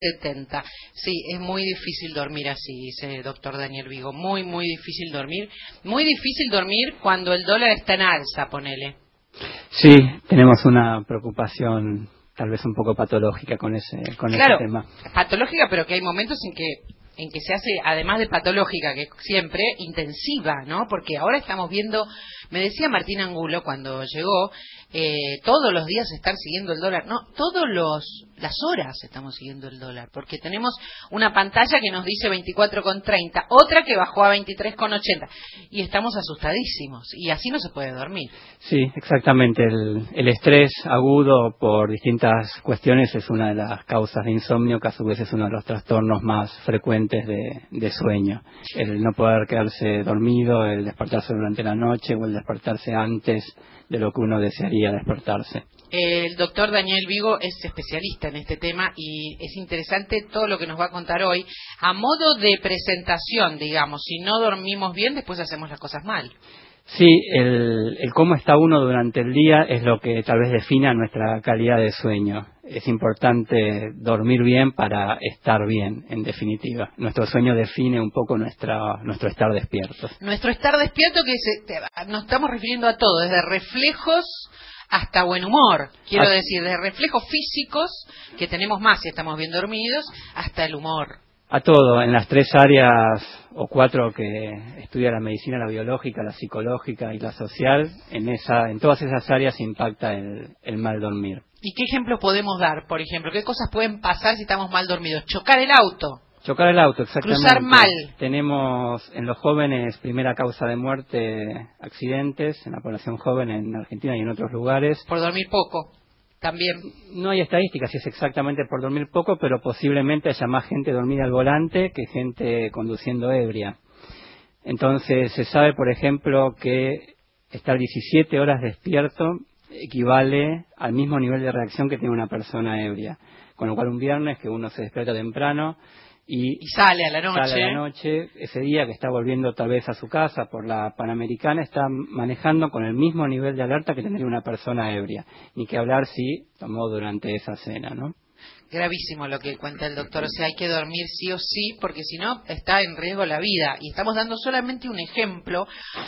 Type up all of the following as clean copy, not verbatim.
70. Sí, es muy difícil dormir así, dice doctor Daniel Vigo. Muy, muy difícil dormir. Muy difícil dormir cuando el dólar está en alza, ponele. Sí, tenemos una preocupación tal vez un poco patológica con ese tema. Patológica, pero que hay momentos en que se hace, además de patológica, que siempre, intensiva, ¿no? Porque ahora estamos viendo, me decía Martín Angulo cuando llegó, todos los días estar siguiendo el dólar, no, las horas estamos siguiendo el dólar, porque tenemos una pantalla que nos dice 24,30, otra que bajó a 23,80, y estamos asustadísimos, y así no se puede dormir. Sí, exactamente, el estrés agudo por distintas cuestiones es una de las causas de insomnio, que a su vez es uno de los trastornos más frecuentes de sueño. El no poder quedarse dormido, el despertarse durante la noche o el despertarse antes de lo que uno desearía despertarse. El doctor Daniel Vigo es especialista en este tema y es interesante todo lo que nos va a contar hoy. A modo de presentación, digamos, si no dormimos bien, después hacemos las cosas mal. Sí, el cómo está uno durante el día es lo que tal vez defina nuestra calidad de sueño. Es importante dormir bien para estar bien, en definitiva. Nuestro sueño define un poco nuestro estar despiertos. Nuestro estar despierto, nos estamos refiriendo a todo, desde reflejos hasta buen humor, quiero decir, de reflejos físicos, que tenemos más si estamos bien dormidos, hasta el humor. A todo, en las 3 áreas o 4 que estudia la medicina, la biológica, la psicológica y la social, en todas esas áreas impacta el mal dormir. ¿Y qué ejemplos podemos dar? Por ejemplo, ¿qué cosas pueden pasar si estamos mal dormidos? Chocar el auto. Chocar el auto, exactamente. Cruzar mal. Tenemos en los jóvenes primera causa de muerte, accidentes, en la población joven en Argentina y en otros lugares. Por dormir poco, también. No hay estadísticas si es exactamente por dormir poco, pero posiblemente haya más gente dormida al volante que gente conduciendo ebria. Entonces se sabe, por ejemplo, que estar 17 horas despierto equivale al mismo nivel de reacción que tiene una persona ebria. Con lo cual un viernes que uno se despierta temprano y sale a la noche. Sale a la noche, ese día que está volviendo tal vez a su casa por la Panamericana, está manejando con el mismo nivel de alerta que tendría una persona ebria. Ni que hablar si tomó durante esa cena, ¿no? Gravísimo lo que cuenta el doctor, o sea, hay que dormir sí o sí, porque si no está en riesgo la vida. Y estamos dando solamente un ejemplo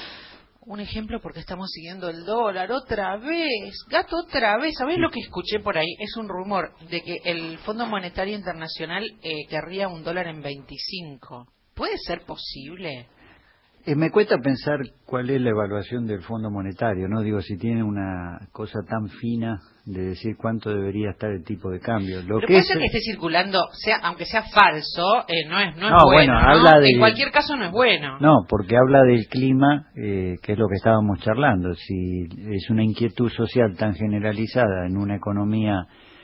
porque estamos siguiendo el dólar otra vez, gato otra vez. ¿Sabés lo que escuché por ahí? Es un rumor de que el Fondo Monetario Internacional querría un dólar en 25. ¿Puede ser posible? Me cuesta pensar cuál es la evaluación del Fondo Monetario, ¿no? Digo, si tiene una cosa tan fina de decir cuánto debería estar el tipo de cambio. Pero puede ser que esté circulando, aunque sea falso, no es bueno, ¿no? Habla en cualquier caso no es bueno. No, porque habla del clima, que es lo que estábamos charlando. Si es una inquietud social tan generalizada en una economía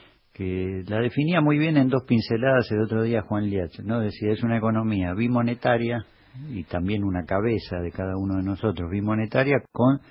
que la definía muy bien en 2 pinceladas el otro día Juan Liach, ¿no? Decía, es una economía bimonetaria y también una cabeza de cada uno de nosotros bimonetaria con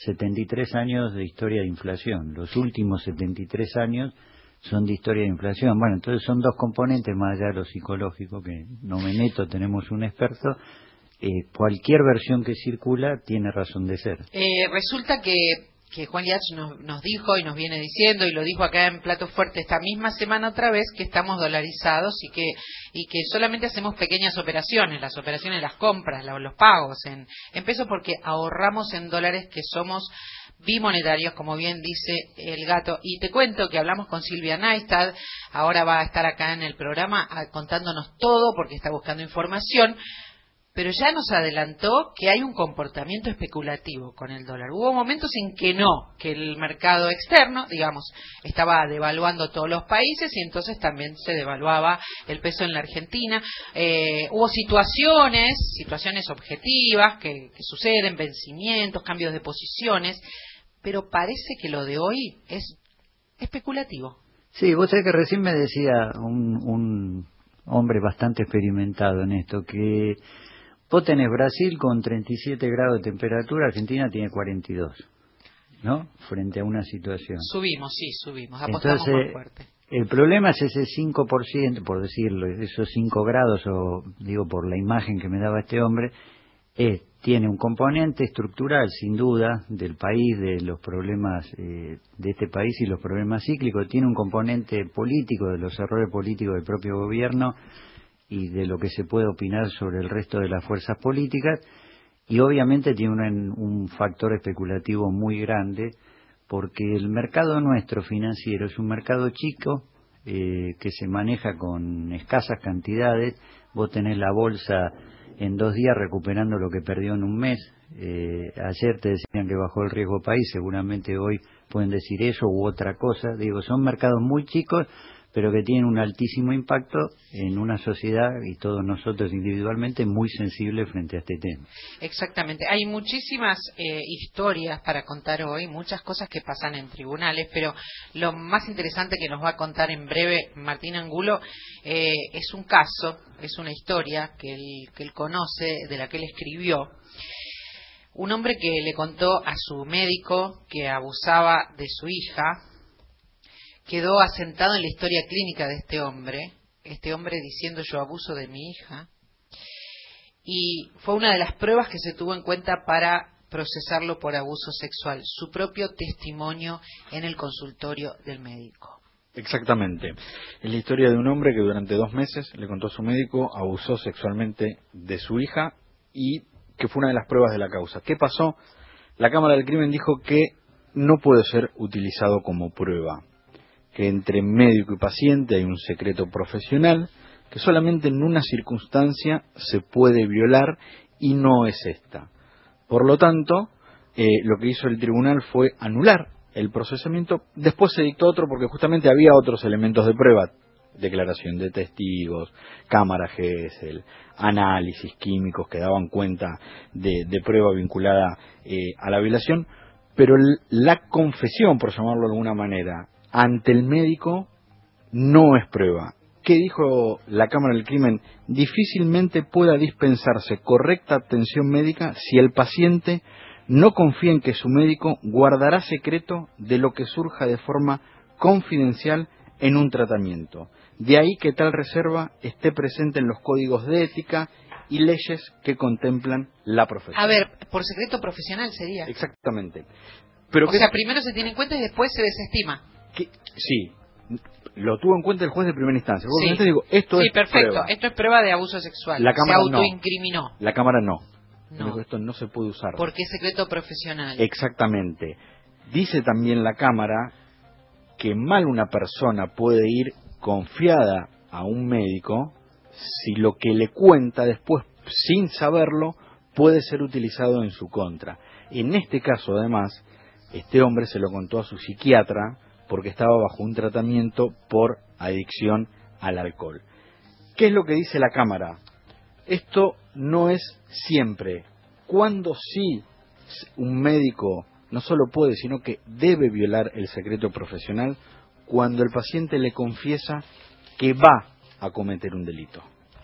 73 años de historia de inflación. Los últimos 73 años son de historia de inflación. Bueno, entonces son 2 componentes, más allá de lo psicológico, que no me meto, tenemos un experto. Cualquier versión que circula tiene razón de ser. Resulta que Juan Liach nos dijo y nos viene diciendo, y lo dijo acá en Plato Fuerte esta misma semana otra vez, que estamos dolarizados y que solamente hacemos pequeñas operaciones, las compras, los pagos en pesos, porque ahorramos en dólares, que somos bimonetarios, como bien dice el gato. Y te cuento que hablamos con Silvia Neistad, ahora va a estar acá en el programa contándonos todo, porque está buscando información. Pero ya nos adelantó que hay un comportamiento especulativo con el dólar. Hubo momentos en que que el mercado externo, digamos, estaba devaluando todos los países y entonces también se devaluaba el peso en la Argentina. Hubo situaciones objetivas que suceden, vencimientos, cambios de posiciones, pero parece que lo de hoy es especulativo. Sí, vos sabés que recién me decía un hombre bastante experimentado en esto, que vos tenés Brasil con 37 grados de temperatura, Argentina tiene 42, ¿no? Frente a una situación. Subimos, apostamos más fuerte. El problema es ese 5%, por decirlo, esos 5 grados, o digo por la imagen que me daba este hombre, tiene un componente estructural, sin duda, del país, de los problemas de este país y los problemas cíclicos. Tiene un componente político, de los errores políticos del propio gobierno y de lo que se puede opinar sobre el resto de las fuerzas políticas. Y obviamente tiene un factor especulativo muy grande, porque el mercado nuestro financiero es un mercado chico, que se maneja con escasas cantidades. Vos tenés la bolsa en 2 días recuperando lo que perdió en un mes. Ayer te decían que bajó el riesgo país, seguramente hoy pueden decir eso u otra cosa. Digo, son mercados muy chicos, pero que tienen un altísimo impacto en una sociedad, y todos nosotros individualmente, muy sensibles frente a este tema. Exactamente. Hay muchísimas historias para contar hoy, muchas cosas que pasan en tribunales, pero lo más interesante que nos va a contar en breve Martín Angulo es un caso, es una historia que él conoce, de la que él escribió. Un hombre que le contó a su médico que abusaba de su hija. Quedó asentado en la historia clínica de este hombre diciendo: yo abuso de mi hija, y fue una de las pruebas que se tuvo en cuenta para procesarlo por abuso sexual, su propio testimonio en el consultorio del médico. Exactamente. Es la historia de un hombre que durante 2 meses le contó a su médico abusó sexualmente de su hija, y que fue una de las pruebas de la causa. ¿Qué pasó? La Cámara del Crimen dijo que no puede ser utilizado como prueba, que entre médico y paciente hay un secreto profesional que solamente en una circunstancia se puede violar, y no es esta. Por lo tanto, lo que hizo el tribunal fue anular el procesamiento. Después se dictó otro, porque justamente había otros elementos de prueba: declaración de testigos, cámara Gesell, análisis químicos que daban cuenta de prueba vinculada a la violación, pero la confesión, por llamarlo de alguna manera, ante el médico no es prueba. ¿Qué dijo la Cámara del Crimen? Difícilmente pueda dispensarse correcta atención médica si el paciente no confía en que su médico guardará secreto de lo que surja de forma confidencial en un tratamiento. De ahí que tal reserva esté presente en los códigos de ética y leyes que contemplan la profesión. A ver, por secreto profesional sería. Exactamente. Pero o sea, primero se tiene en cuenta y después se desestima. Sí, lo tuvo en cuenta el juez de primera instancia. Sí, te digo, esto es perfecto. Prueba. Esto es prueba de abuso sexual. La Cámara se autoincriminó. No. La Cámara no. No. Dijo, esto no se puede usar. Porque es secreto profesional. Exactamente. Dice también la Cámara que mal una persona puede ir confiada a un médico si lo que le cuenta después, sin saberlo, puede ser utilizado en su contra. En este caso, además, este hombre se lo contó a su psiquiatra porque estaba bajo un tratamiento por adicción al alcohol. ¿Qué es lo que dice la Cámara? Esto no es siempre. Cuando sí un médico no solo puede, sino que debe violar el secreto profesional, cuando el paciente le confiesa que va a cometer un delito.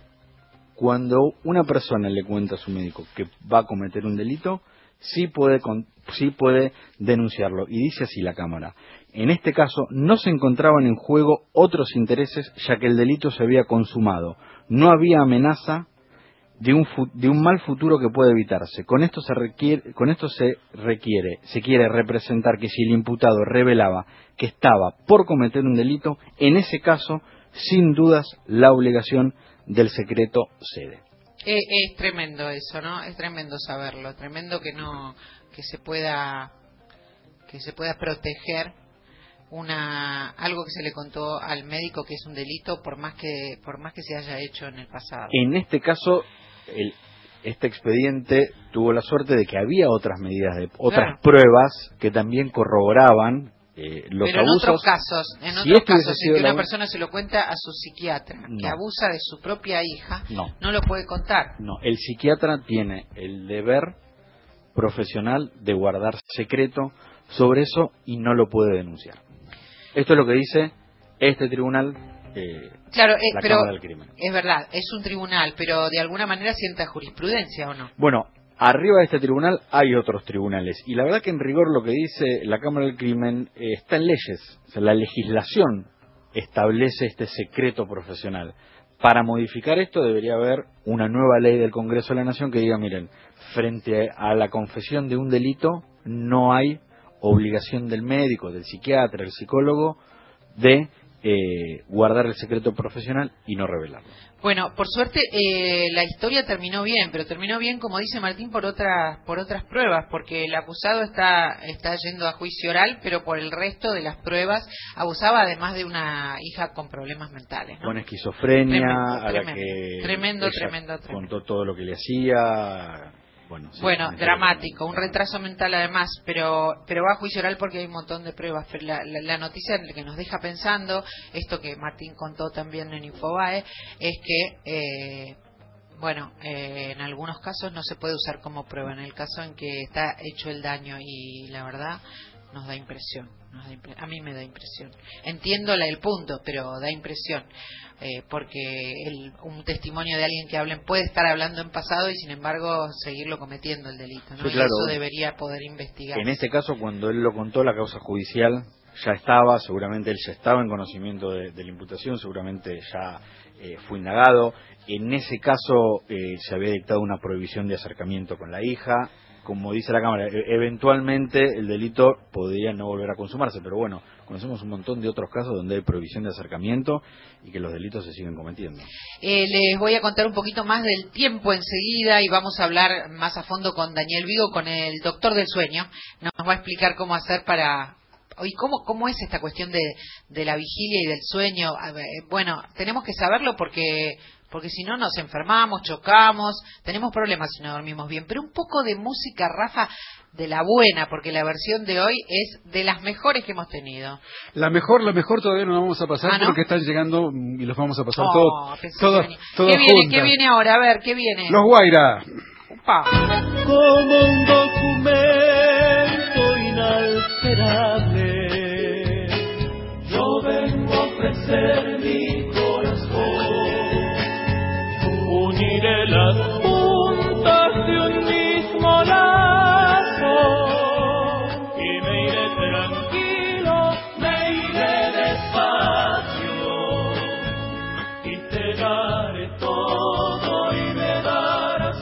Cuando una persona le cuenta a su médico que va a cometer un delito, sí puede denunciarlo. Y dice así la Cámara: en este caso no se encontraban en juego otros intereses, ya que el delito se había consumado. No había amenaza de un mal futuro que puede evitarse. Con esto se quiere representar que si el imputado revelaba que estaba por cometer un delito, en ese caso, sin dudas, la obligación del secreto cede. Es tremendo eso, ¿no? Es tremendo saberlo, tremendo que se pueda proteger algo que se le contó al médico que es un delito, por más que se haya hecho en el pasado. En este caso, este expediente tuvo la suerte de que había otras medidas, otras pruebas que también corroboraban los pero abusos. En otros casos, si una persona se lo cuenta a su psiquiatra, que abusa de su propia hija, no lo puede contar. No, el psiquiatra tiene el deber profesional de guardar secreto sobre eso y no lo puede denunciar. Esto es lo que dice este tribunal, la Cámara del Crimen. Es verdad, es un tribunal, pero de alguna manera sienta jurisprudencia, ¿o no? Bueno, arriba de este tribunal hay otros tribunales, y la verdad que en rigor lo que dice la Cámara del Crimen está en leyes. O sea, la legislación establece este secreto profesional. Para modificar esto debería haber una nueva ley del Congreso de la Nación que diga, miren, frente a la confesión de un delito no hay obligación del médico, del psiquiatra, del psicólogo de guardar el secreto profesional y no revelarlo. Bueno, por suerte la historia terminó bien, pero terminó bien, como dice Martín, por otras pruebas, porque el acusado está yendo a juicio oral, pero por el resto de las pruebas abusaba además de una hija con problemas mentales, ¿no? Con esquizofrenia, tremendo, la que tremendo. contó todo lo que le hacía. Bueno, sí, dramático, un retraso mental además, pero va a juicio oral porque hay un montón de pruebas. Pero la noticia que nos deja pensando, esto que Martín contó también en Infobae, es que en algunos casos no se puede usar como prueba, en el caso en que está hecho el daño, y la verdad nos da impresión, a mí me da impresión. Entiendo el punto, pero da impresión, porque un testimonio de alguien que puede estar hablando en pasado y sin embargo seguirlo cometiendo el delito, ¿no? Sí, y claro. eso debería poder investigar. En este caso, cuando él lo contó, la causa judicial ya estaba, seguramente él ya estaba en conocimiento de la imputación, seguramente ya fue indagado. En ese caso se había dictado una prohibición de acercamiento con la hija. Como dice la Cámara, eventualmente el delito podría no volver a consumarse, pero bueno, conocemos un montón de otros casos donde hay prohibición de acercamiento y que los delitos se siguen cometiendo. Les voy a contar un poquito más del tiempo enseguida y vamos a hablar más a fondo con Daniel Vigo, con el doctor del sueño. Nos va a explicar cómo hacer y cómo es esta cuestión de la vigilia y del sueño. Bueno, tenemos que saberlo porque si no nos enfermamos, chocamos, tenemos problemas si no dormimos bien. Pero un poco de música, Rafa, de la buena, porque la versión de hoy es de las mejores que hemos tenido. La mejor todavía no la vamos a pasar, ¿no? Porque están llegando y los vamos a pasar todas ¿Qué viene ahora? A ver, ¿qué viene? Los Guaira. Upa. Como un documento inalterable, yo vengo a ofrecer mi corazón. Uniré las puntas de un mismo lazo y me iré tranquilo, me iré despacio y te daré todo y me darás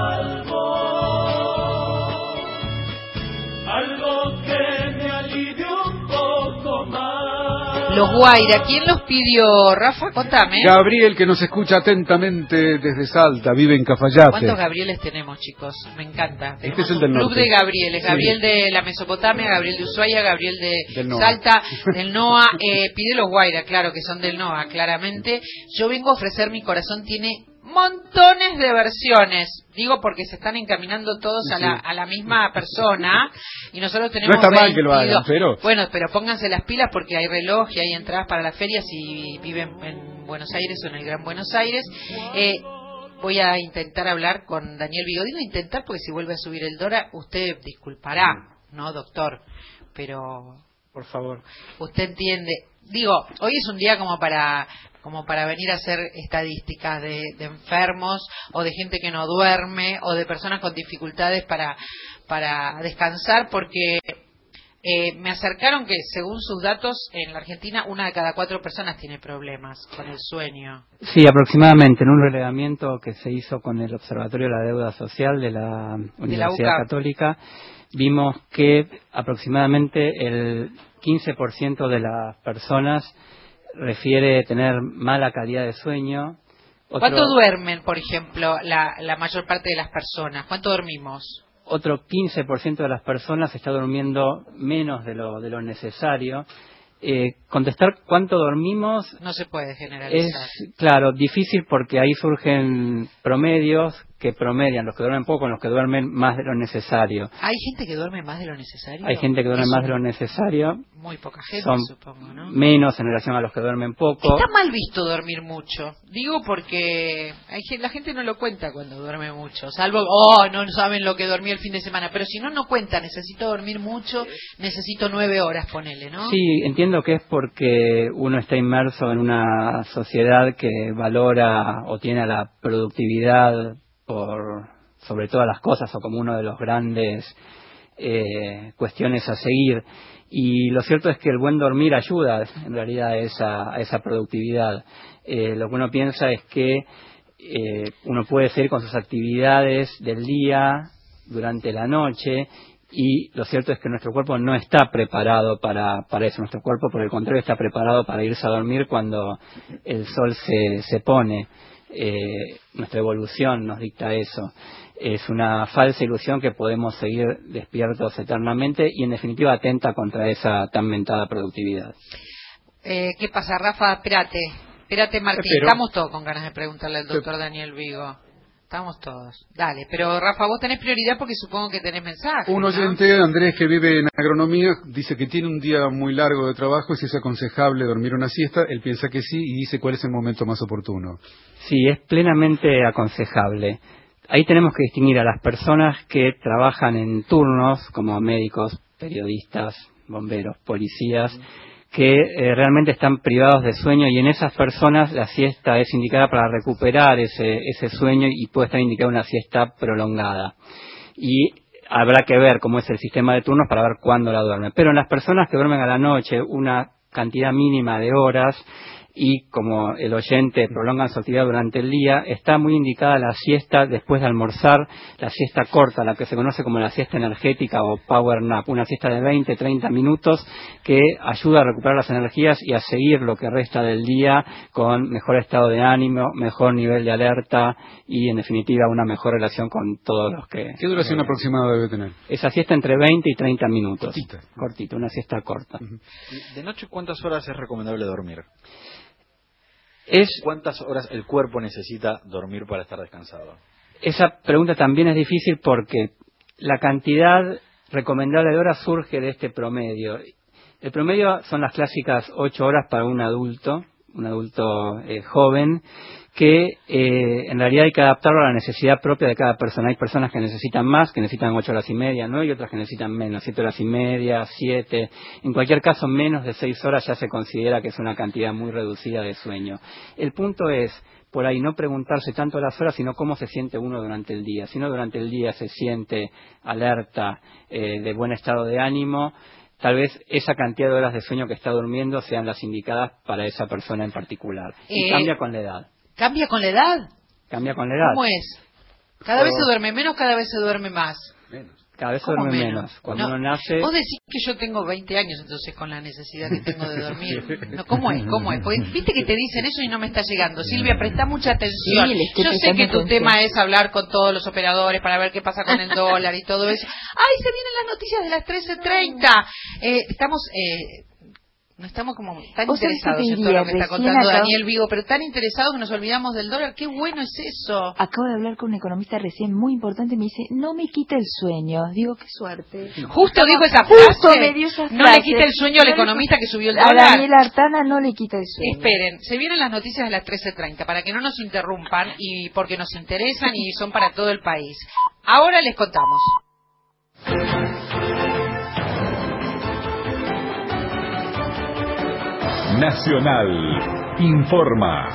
algo que me alivie un poco más. Los Guaira, ¿quién los pidió, Rafa? Contame. Gabriel, que nos escucha atentamente desde Salta, vive en Cafayate. ¿Cuántos Gabrieles tenemos, chicos? Me encanta. Este es el del norte. Club de Gabrieles. Sí. Gabriel de la Mesopotamia, Gabriel de Ushuaia, Gabriel de Salta, del NOA. Pide los Guaira, claro, que son del NOA, claramente. Yo vengo a ofrecer mi corazón, tiene montones de versiones, digo porque se están encaminando todos a la misma persona y nosotros tenemos no está mal que lo hagan, pero pónganse las pilas porque hay reloj y hay entradas para las ferias si viven en Buenos Aires o en el Gran Buenos Aires. Voy a intentar hablar con Daniel Vigo, digo intentar porque si vuelve a subir el Dora usted disculpará, ¿no, doctor? Pero por favor, usted entiende, digo, hoy es un día como para venir a hacer estadísticas de enfermos o de gente que no duerme o de personas con dificultades para descansar, porque me acercaron que según sus datos en la Argentina 1 de cada 4 personas tiene problemas con el sueño. Sí, aproximadamente, en un relevamiento que se hizo con el Observatorio de la Deuda Social de la Universidad Católica, vimos que aproximadamente el 15% de las personas refiere tener mala calidad de sueño. ¿Cuánto duermen, por ejemplo, la mayor parte de las personas? ¿Cuánto dormimos? Otro 15% de las personas está durmiendo menos de lo necesario. Contestar cuánto dormimos no se puede generalizar. Es, claro, difícil porque ahí surgen promedios que promedian los que duermen poco con los que duermen más de lo necesario. ¿Hay gente que duerme más de lo necesario? Hay gente que duerme más de lo necesario. Muy poca gente, son supongo, ¿no? Menos en relación a los que duermen poco. Está mal visto dormir mucho. Digo porque la gente no lo cuenta cuando duerme mucho. Salvo, no saben lo que dormí el fin de semana. Pero si no cuenta, necesito dormir mucho, necesito 9 horas, ponele, ¿no? Sí, entiendo que es porque uno está inmerso en una sociedad que valora o tiene a la productividad por sobre todas las cosas o como uno de los grandes cuestiones a seguir. Y lo cierto es que el buen dormir ayuda en realidad a esa productividad. Lo que uno piensa es que uno puede seguir con sus actividades del día durante la noche, y lo cierto es que nuestro cuerpo no está preparado para eso. Nuestro cuerpo, por el contrario, está preparado para irse a dormir cuando el sol se pone. Nuestra evolución nos dicta eso. Es una falsa ilusión que podemos seguir despiertos eternamente, y en definitiva atenta contra esa tan mentada productividad. ¿Qué pasa, Rafa? Espérate, Martín. Estamos todos con ganas de preguntarle al doctor Daniel Vigo. Estamos todos. Dale, pero Rafa, vos tenés prioridad porque supongo que tenés mensajes. Un oyente, ¿no? Andrés, que vive en agronomía, dice que tiene un día muy largo de trabajo y si es aconsejable dormir una siesta. Él piensa que sí y dice cuál es el momento más oportuno. Sí, es plenamente aconsejable. Ahí tenemos que distinguir a las personas que trabajan en turnos, como médicos, periodistas, bomberos, policías, que realmente están privados de sueño, y en esas personas la siesta es indicada para recuperar ese sueño, y puede estar indicada una siesta prolongada. Y habrá que ver cómo es el sistema de turnos para ver cuándo la duermen. Pero en las personas que duermen a la noche una cantidad mínima de horas, y como el oyente prolongan su actividad durante el día, está muy indicada la siesta después de almorzar, la siesta corta, la que se conoce como la siesta energética o power nap, una siesta de 20-30 minutos que ayuda a recuperar las energías y a seguir lo que resta del día con mejor estado de ánimo, mejor nivel de alerta y, en definitiva, una mejor relación con todos los que... ¿Qué duración aproximada debe tener? Esa siesta entre 20 y 30 minutos. Cortita, una siesta corta. ¿De noche cuántas horas es recomendable dormir? ¿Cuántas horas el cuerpo necesita dormir para estar descansado? Esa pregunta también es difícil porque la cantidad recomendable de horas surge de este promedio. El promedio son las clásicas 8 horas para un adulto joven, que en realidad hay que adaptarlo a la necesidad propia de cada persona. Hay personas que necesitan más, que necesitan 8 horas y media, ¿no? Y otras que necesitan menos, 7 horas y media, 7. En cualquier caso, menos de 6 horas ya se considera que es una cantidad muy reducida de sueño. El punto es, por ahí, no preguntarse tanto las horas, sino cómo se siente uno durante el día. Si uno durante el día se siente alerta, de buen estado de ánimo, tal vez esa cantidad de horas de sueño que está durmiendo sean las indicadas para esa persona en particular. Y cambia con la edad. ¿Cambia con la edad? Cambia con la edad. ¿Cómo es? ¿Cada vez se duerme menos, cada vez se duerme más? Menos. Cada vez se duerme menos. Cuando uno nace... Vos decís que yo tengo 20 años, entonces, con la necesidad que tengo de dormir. No, ¿cómo es? Porque viste que te dicen eso y no me está llegando. Silvia, presta mucha atención. Sí, yo sé que tu tema es hablar con todos los operadores para ver qué pasa con el dólar y todo eso. ¡Ay, se vienen las noticias de las 13:30! No estamos como tan interesados en todo lo que está contando Daniel Vigo, pero tan interesados que nos olvidamos del dólar. ¡Qué bueno es eso! Acabo de hablar con un economista recién muy importante y me dice, no me quita el sueño. Digo, qué suerte. Justo dijo esa frase. Justo me dio esa frase. No le quita el sueño al economista que subió el dólar. A Daniel Artana no le quita el sueño. Esperen, se vienen las noticias de las 13:30 para que no nos interrumpan y porque nos interesan y son para todo el país. Ahora les contamos. Nacional informa.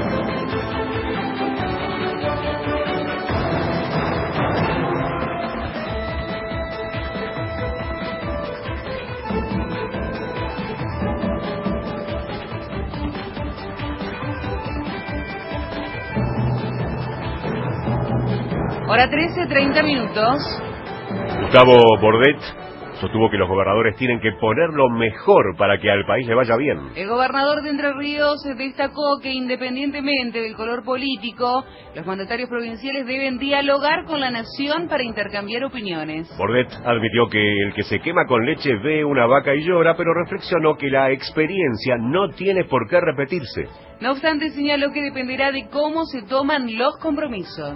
Hora 13:30. Gustavo Bordet sostuvo que los gobernadores tienen que poner lo mejor para que al país le vaya bien. El gobernador de Entre Ríos destacó que independientemente del color político, los mandatarios provinciales deben dialogar con la nación para intercambiar opiniones. Bordet admitió que el que se quema con leche ve una vaca y llora, pero reflexionó que la experiencia no tiene por qué repetirse. No obstante, señaló que dependerá de cómo se toman los compromisos.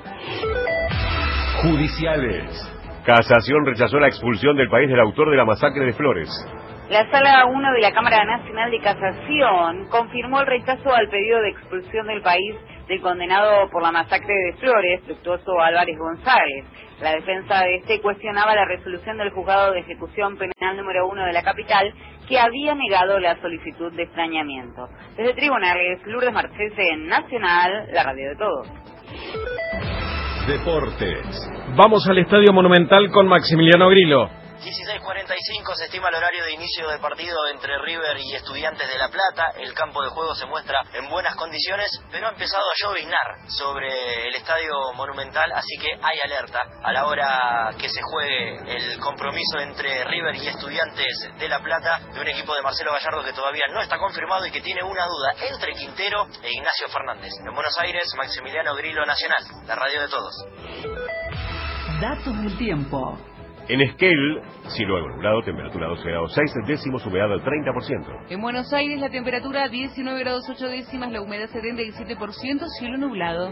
Judiciales. Casación rechazó la expulsión del país del autor de la masacre de Flores. La Sala 1 de la Cámara Nacional de Casación confirmó el rechazo al pedido de expulsión del país del condenado por la masacre de Flores, Fructuoso Álvarez González. La defensa de este cuestionaba la resolución del Juzgado de Ejecución Penal número 1 de la capital, que había negado la solicitud de extrañamiento. Desde Tribunales, Lourdes Marchese, en Nacional, la radio de todos. deportes. Vamos al Estadio Monumental con Maximiliano Grillo. 16:45 se estima el horario de inicio del partido entre River y Estudiantes de La Plata. El campo de juego se muestra en buenas condiciones, pero ha empezado a lloviznar sobre el Estadio Monumental, así que hay alerta a la hora que se juegue el compromiso entre River y Estudiantes de La Plata, de un equipo de Marcelo Gallardo que todavía no está confirmado y que tiene una duda entre Quintero e Ignacio Fernández. En Buenos Aires, Maximiliano Grillo, Nacional, la radio de todos. Datos del tiempo. En Esquel, cielo nublado, temperatura 12 grados 6 décimos, humedad al 30%. En Buenos Aires la temperatura 19 grados 8 décimas, la humedad 77%, cielo nublado.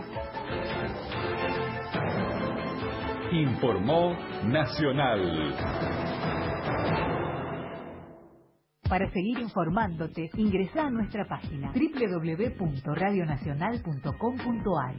Informó Nacional. Para seguir informándote, ingresa a nuestra página www.radionacional.com.ar.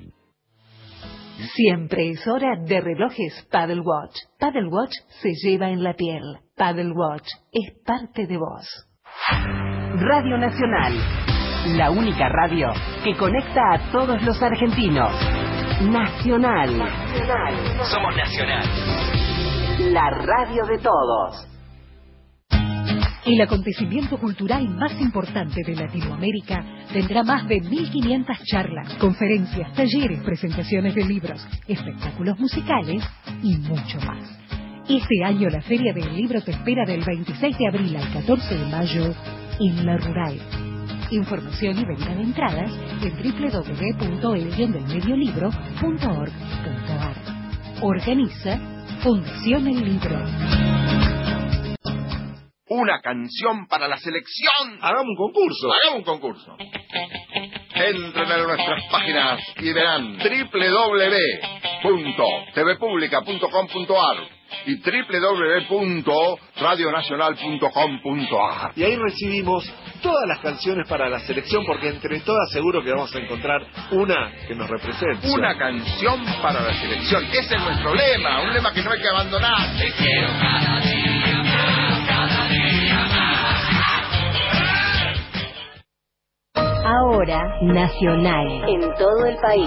Siempre es hora de relojes Paddle Watch. Paddle Watch se lleva en la piel. Paddle Watch es parte de vos. Radio Nacional, la única radio que conecta a todos los argentinos. Nacional. Somos Nacional. La radio de todos. El acontecimiento cultural más importante de Latinoamérica tendrá más de 1.500 charlas, conferencias, talleres, presentaciones de libros, espectáculos musicales y mucho más. Este año la Feria del Libro te espera del 26 de abril al 14 de mayo en La Rural. Información y venta de entradas en www.elguiondelmediolibro.org.ar. Organiza Fundación El Libro. Una canción para la selección. Hagamos un concurso. Entren a nuestras páginas y verán www.tvpublica.com.ar y www.radionacional.com.ar. Y ahí recibimos todas las canciones para la selección, porque entre todas seguro que vamos a encontrar una que nos represente. Una canción para la selección. Ese es nuestro lema, un lema que no hay que abandonar. Te quiero cada día más, cada día más. Ahora, Nacional, en todo el país.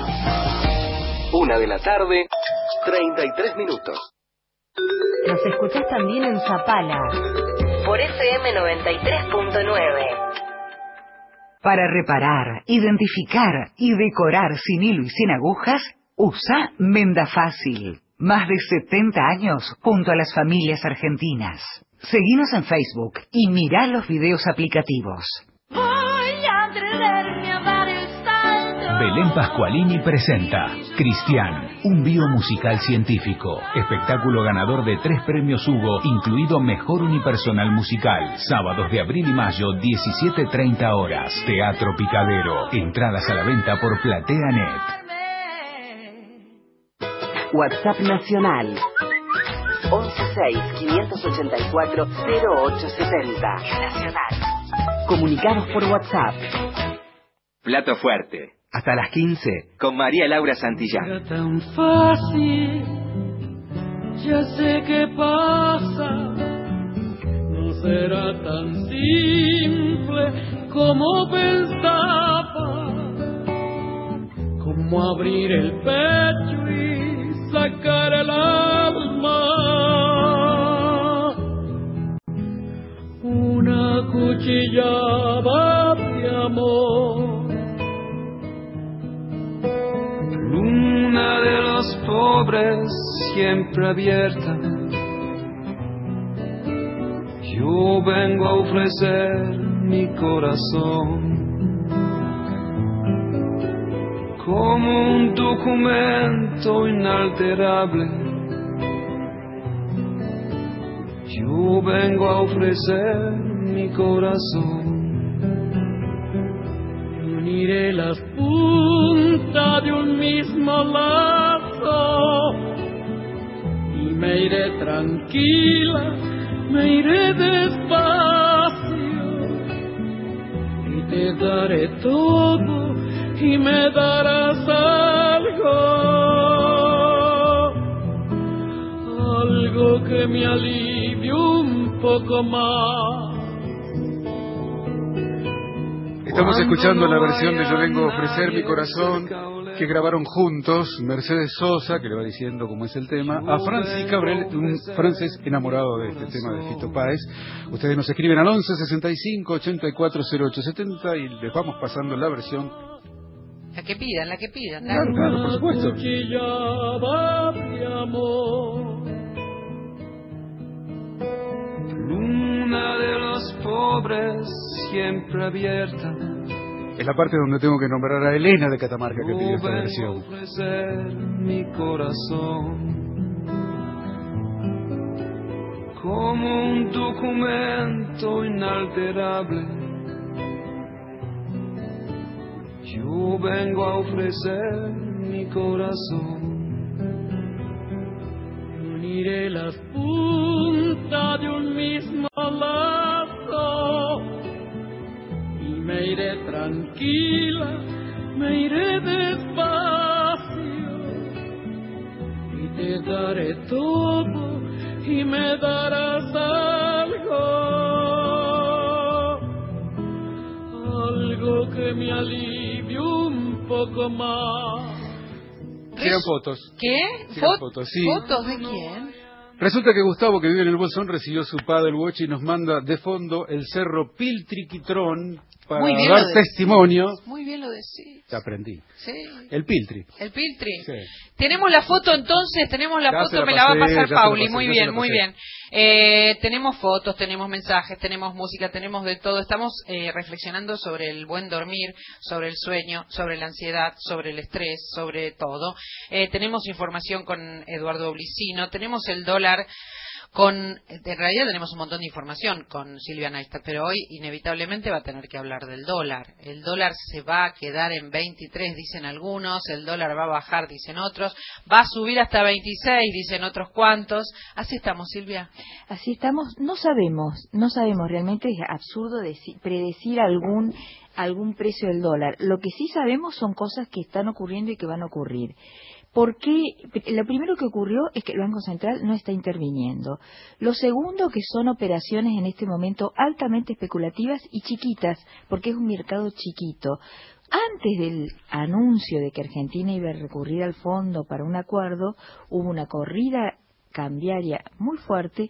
1:00 p.m, 33 minutos. Nos escuchás también en Zapala, por FM 93.9. Para reparar, identificar y decorar sin hilo y sin agujas, usa Menda Fácil. Más de 70 años junto a las familias argentinas. Seguinos en Facebook y mirá los videos aplicativos. Voy a atreverme a dar el salto. Belén Pascualini presenta Cristian, un biomusical científico. Espectáculo ganador de 3 premios Hugo, incluido Mejor Unipersonal Musical. Sábados de abril y mayo, 17:30 horas. Teatro Picadero. Entradas a la venta por PlateaNet. WhatsApp Nacional 116-584-0870. Nacional. Comunicados por WhatsApp. Plato fuerte. Hasta las 15 con María Laura Santillán. Era tan fácil, ya sé qué pasa. No será tan simple como pensaba. Como abrir el pecho y sacar el alma. Una cuchillada de amor. Luna de los pobres siempre abierta. Yo vengo a ofrecer mi corazón como un documento inalterable. Yo vengo a ofrecer mi corazón. Uniré las puntas de un mismo lazo y me iré tranquila, me iré despacio y te daré todo y me darás algo que me alivie un poco más. Estamos escuchando la versión de Yo vengo a ofrecer mi corazón que grabaron juntos Mercedes Sosa, que le va diciendo cómo es el tema, a Francis Cabrel, un francés enamorado de este tema de Fito Páez. Ustedes nos escriben al 11 65 84 08 70 y les vamos pasando la versión. La que pidan. Claro, claro, por supuesto. Luna de los pobres siempre abierta. Es la parte donde tengo que nombrar a Elena de Catamarca que pidió esta versión. Ofrecer mi corazón como un documento inalterable. Yo vengo a ofrecer mi corazón. Uniré las puntas de un mismo lazo y me iré tranquila, me iré despacio y te daré todo y me darás algo que me alivie un poco más. Llegan fotos. ¿Qué? Llegan fotos, sí. ¿Fotos de quién? Resulta que Gustavo, que vive en el Bolsón, recibió su paddle watch y nos manda de fondo el cerro Piltriquitrón para dar testimonio. Muy bien lo decís. Te aprendí. Sí. El Piltri. El Piltri. Sí. Tenemos la foto entonces, me la va a pasar Pauli, muy bien. Tenemos fotos, tenemos mensajes, tenemos música, tenemos de todo. Estamos reflexionando sobre el buen dormir, sobre el sueño, sobre la ansiedad, sobre el estrés, sobre todo. Tenemos información con Eduardo Oblicino, tenemos el dólar. En realidad tenemos un montón de información con Silvia Neistat, pero hoy inevitablemente va a tener que hablar del dólar. El dólar se va a quedar en 23, dicen algunos, el dólar va a bajar, dicen otros, va a subir hasta 26, dicen otros cuantos. Así estamos, Silvia. Así estamos, no sabemos, realmente es absurdo predecir algún precio del dólar. Lo que sí sabemos son cosas que están ocurriendo y que van a ocurrir. Porque lo primero que ocurrió es que el Banco Central no está interviniendo. Lo segundo, que son operaciones en este momento altamente especulativas y chiquitas, porque es un mercado chiquito. Antes del anuncio de que Argentina iba a recurrir al fondo para un acuerdo, hubo una corrida cambiaria muy fuerte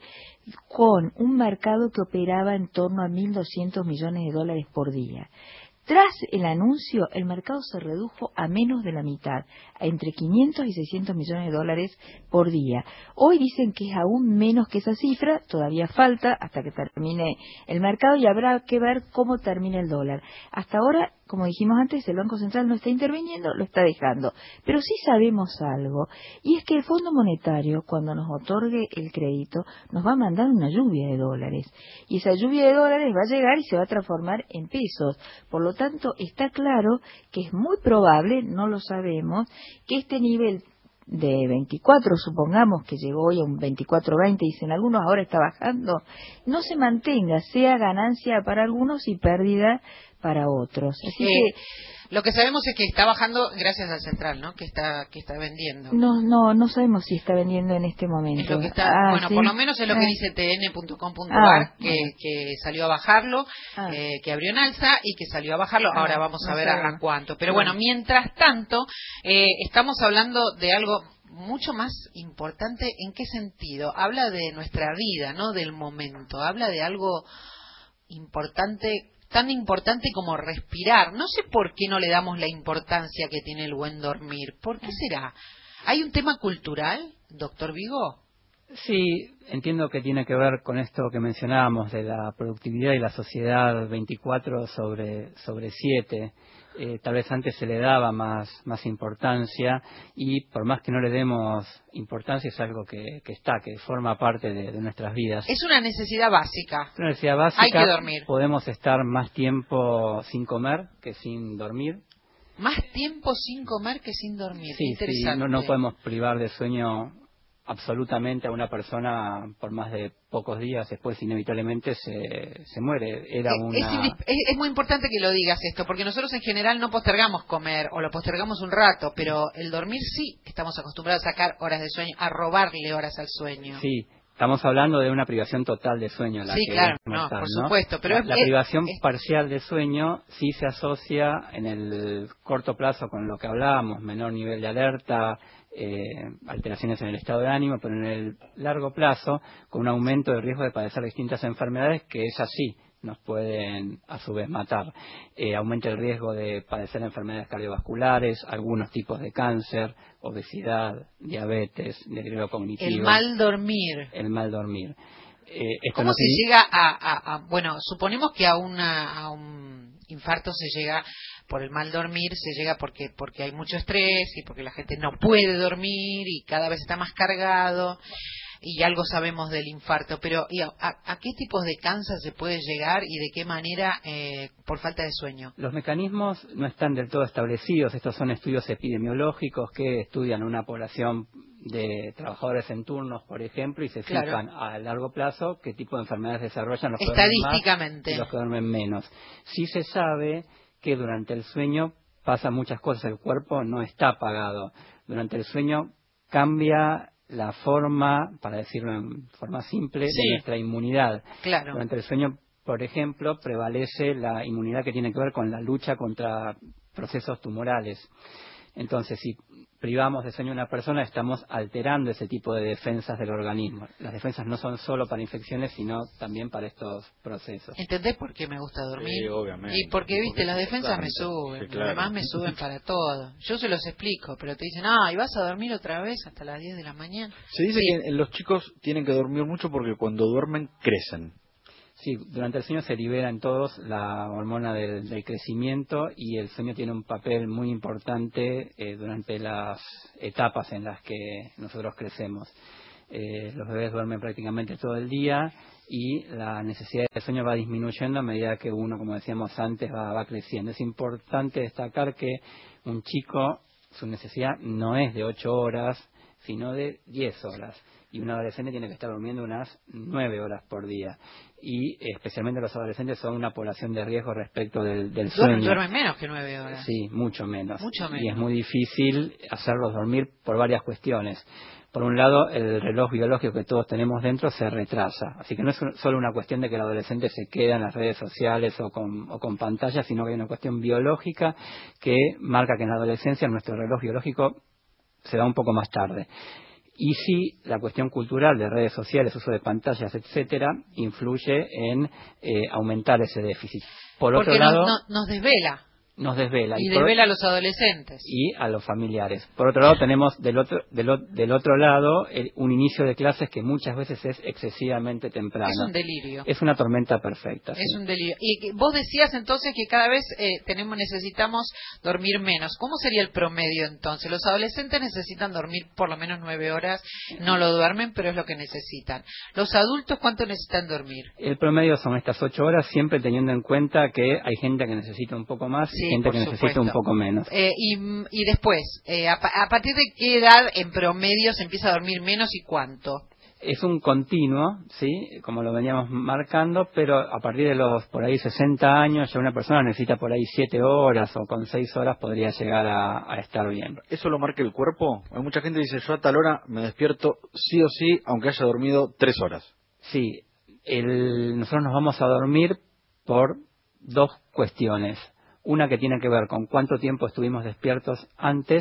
con un mercado que operaba en torno a 1.200 millones de dólares por día. Tras el anuncio, el mercado se redujo a menos de la mitad, a entre 500 y 600 millones de dólares por día. Hoy dicen que es aún menos que esa cifra, todavía falta hasta que termine el mercado y habrá que ver cómo termina el dólar. Hasta ahora, como dijimos antes, el Banco Central no está interviniendo, lo está dejando. Pero sí sabemos algo, y es que el Fondo Monetario, cuando nos otorgue el crédito, nos va a mandar una lluvia de dólares. Y esa lluvia de dólares va a llegar y se va a transformar en pesos. Por lo tanto, está claro que es muy probable, no lo sabemos, que este nivel de 24, supongamos que llegó hoy a un 24.20, dicen algunos, ahora está bajando, no se mantenga, sea ganancia para algunos y pérdida para otros. Así que lo que sabemos es que está bajando gracias al central, ¿no? Que está vendiendo. No sabemos si está vendiendo en este momento. Es lo que está, bueno, ¿sí? Por lo menos es lo que dice tn.com.ar, que salió a bajarlo, que abrió en alza y que salió a bajarlo. Ahora vamos a ver a cuánto. Pero bueno, mientras tanto, estamos hablando de algo mucho más importante. ¿En qué sentido? Habla de nuestra vida, ¿no? Del momento. Habla de algo importante, tan importante como respirar. No sé por qué no le damos la importancia que tiene el buen dormir. ¿Por qué será? ¿Hay un tema cultural, doctor Vigo? Sí, entiendo que tiene que ver con esto que mencionábamos de la productividad y la sociedad 24 sobre 7. Tal vez antes se le daba más importancia y por más que no le demos importancia es algo que forma parte de nuestras vidas. Es una necesidad básica. Es una necesidad básica. Hay que dormir. Podemos estar más tiempo sin comer que sin dormir. Más tiempo sin comer que sin dormir. Sí, interesante. Sí, no podemos privar de sueño absolutamente a una persona por más de pocos días, después inevitablemente se muere. Es muy importante que lo digas esto, porque nosotros en general no postergamos comer o lo postergamos un rato, pero el dormir sí estamos acostumbrados a sacar horas de sueño, a robarle horas al sueño. Sí, Estamos hablando de una privación total de sueño. Sí, claro, no, por supuesto. Pero la privación parcial de sueño sí se asocia en el corto plazo con lo que hablábamos, menor nivel de alerta, alteraciones en el estado de ánimo, pero en el largo plazo con un aumento del riesgo de padecer distintas enfermedades que esas sí nos pueden a su vez matar. Aumenta el riesgo de padecer enfermedades cardiovasculares, algunos tipos de cáncer, obesidad, diabetes, deterioro cognitivo. El mal dormir. ¿Cómo se llega bueno, suponemos que a un infarto se llega por el mal dormir, se llega porque hay mucho estrés y porque la gente no puede dormir y cada vez está más cargado. Y algo sabemos del infarto, pero ¿a qué tipos de cáncer se puede llegar y de qué manera por falta de sueño? Los mecanismos no están del todo establecidos. Estos son estudios epidemiológicos que estudian una población de trabajadores en turnos, por ejemplo, y se fijan a largo plazo qué tipo de enfermedades desarrollan los que duermen más y los que duermen menos. Sí se sabe que durante el sueño pasan muchas cosas. El cuerpo no está apagado. Durante el sueño cambia la forma, para decirlo en forma simple, de nuestra inmunidad. Claro. Durante el sueño, por ejemplo, prevalece la inmunidad que tiene que ver con la lucha contra procesos tumorales. Entonces, si privamos de sueño a una persona, estamos alterando ese tipo de defensas del organismo. Las defensas no son solo para infecciones, sino también para estos procesos. ¿Entendés por qué me gusta dormir? Sí, obviamente. Y porque, viste, las defensas me suben, sí, claro. Además me suben para todo. Yo se los explico, pero te dicen, ¿y vas a dormir otra vez hasta las 10 de la mañana? Se dice que los chicos tienen que dormir mucho porque cuando duermen crecen. Sí, durante el sueño se libera en todos la hormona del crecimiento y el sueño tiene un papel muy importante durante las etapas en las que nosotros crecemos. Los bebés duermen prácticamente todo el día y la necesidad de sueño va disminuyendo a medida que uno, como decíamos antes, va creciendo. Es importante destacar que un chico, su necesidad no es de 8 horas, sino de 10 horas. Y un adolescente tiene que estar durmiendo unas 9 horas por día. Y especialmente los adolescentes son una población de riesgo respecto del sueño. Duermen menos que 9 horas. Sí, mucho menos. Mucho menos. Y es muy difícil hacerlos dormir por varias cuestiones. Por un lado, el reloj biológico que todos tenemos dentro se retrasa. Así que no es solo una cuestión de que el adolescente se queda en las redes sociales o con pantallas, sino que hay una cuestión biológica que marca que en la adolescencia nuestro reloj biológico se va un poco más tarde. Y sí, la cuestión cultural de redes sociales, uso de pantallas, etcétera, influye en aumentar ese déficit. Porque otro lado, nos desvela. Nos desvela. Y desvela a los adolescentes. Y a los familiares. Por otro lado, tenemos del otro lado un inicio de clases que muchas veces es excesivamente temprano. Es un delirio. Es una tormenta perfecta. Es un delirio. Y vos decías entonces que cada vez necesitamos dormir menos. ¿Cómo sería el promedio entonces? Los adolescentes necesitan dormir por lo menos 9 horas. No lo duermen, pero es lo que necesitan. ¿Los adultos cuánto necesitan dormir? El promedio son estas 8 horas, siempre teniendo en cuenta que hay gente que necesita un poco más. Sí, gente que necesita un poco menos. Y después, ¿a partir de qué edad en promedio se empieza a dormir menos y cuánto? Es un continuo, sí, como lo veníamos marcando, pero a partir de los por ahí 60 años ya una persona necesita por ahí 7 horas o con 6 horas podría llegar a estar bien. ¿Eso lo marca el cuerpo? Hay mucha gente que dice, yo a tal hora me despierto sí o sí, aunque haya dormido 3 horas. Sí, nosotros nos vamos a dormir por 2 cuestiones. Una que tiene que ver con cuánto tiempo estuvimos despiertos antes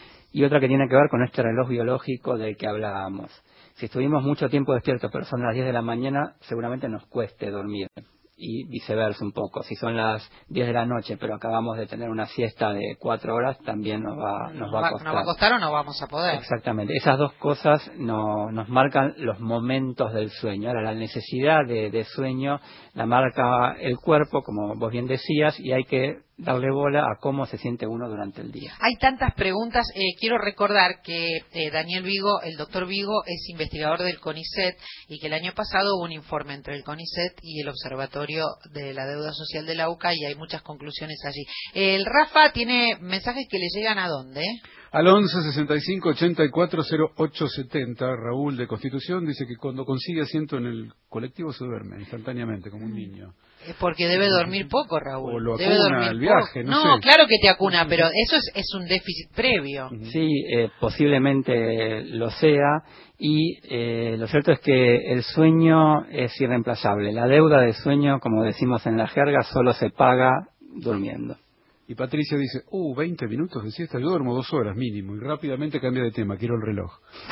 y otra que tiene que ver con este reloj biológico del que hablábamos. Si estuvimos mucho tiempo despiertos, pero son las 10 de la mañana, seguramente nos cueste dormir. Y viceversa un poco. Si son las 10 de la noche, pero acabamos de tener una siesta de 4 horas, también nos va a costar. ¿Nos va a costar o no vamos a poder? Exactamente. Esas 2 cosas nos marcan los momentos del sueño. Ahora, la necesidad de sueño la marca el cuerpo, como vos bien decías, y hay que darle bola a cómo se siente uno durante el día. Hay tantas preguntas. Quiero recordar que Daniel Vigo, el doctor Vigo, es investigador del CONICET y que el año pasado hubo un informe entre el CONICET y el Observatorio de la Deuda Social de la UCA y hay muchas conclusiones allí. El Rafa tiene mensajes que le llegan ¿a dónde? Al 11 65 84 08 70, Raúl de Constitución dice que cuando consigue asiento en el colectivo se duerme instantáneamente, como un niño. Es porque debe dormir poco, Raúl. O lo debe acuna dormir al viaje, poco. no sé. Claro que te acuna, pero eso es un déficit previo. Sí, posiblemente lo sea. Y lo cierto es que el sueño es irreemplazable. La deuda de sueño, como decimos en la jerga, solo se paga durmiendo. Y Patricia dice, 20 minutos de siesta, yo duermo 2 horas mínimo, y rápidamente cambia de tema, quiero el reloj.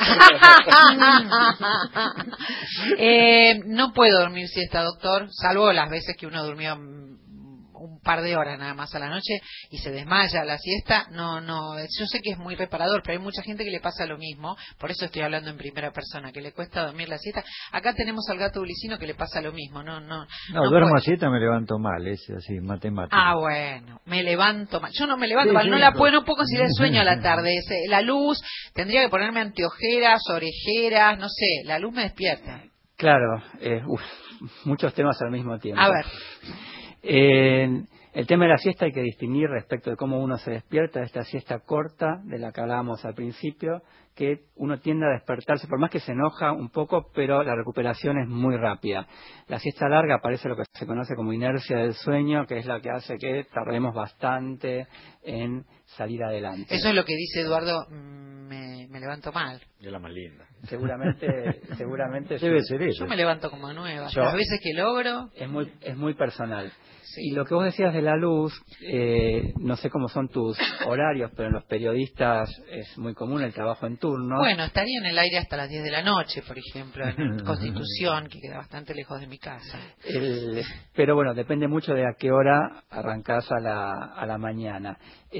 No puedo dormir siesta, doctor, salvo las veces que uno durmió un par de horas nada más a la noche y se desmaya a la siesta. No, yo sé que es muy reparador, pero hay mucha gente que le pasa lo mismo, por eso estoy hablando en primera persona, que le cuesta dormir la siesta. Acá tenemos al gato Ulicino que le pasa lo mismo. No duermo a siesta, me levanto mal, es así, matemático. Bueno, me levanto mal. Yo no me levanto mal, no puedo conciliar el sueño a la tarde. La luz, tendría que ponerme anteojeras, orejeras, no sé, la luz me despierta. Claro, muchos temas al mismo tiempo. A ver. El tema de la siesta hay que distinguir respecto de cómo uno se despierta, de esta siesta corta de la que hablábamos al principio, que uno tiende a despertarse, por más que se enoja un poco, pero la recuperación es muy rápida. La siesta larga parece lo que se conoce como inercia del sueño, que es la que hace que tardemos bastante en salir adelante. Eso es lo que dice Eduardo, me levanto mal. Es la más linda. Seguramente debe ser eso. Yo me levanto como nueva. Las veces que logro... Es muy personal. Sí. Y lo que vos decías de la luz, no sé cómo son tus horarios, pero en los periodistas es muy común el trabajo en turno. Bueno, estaría en el aire hasta las 10 de la noche, por ejemplo, en Constitución, que queda bastante lejos de mi casa. Pero bueno, depende mucho de a qué hora arrancás a la mañana.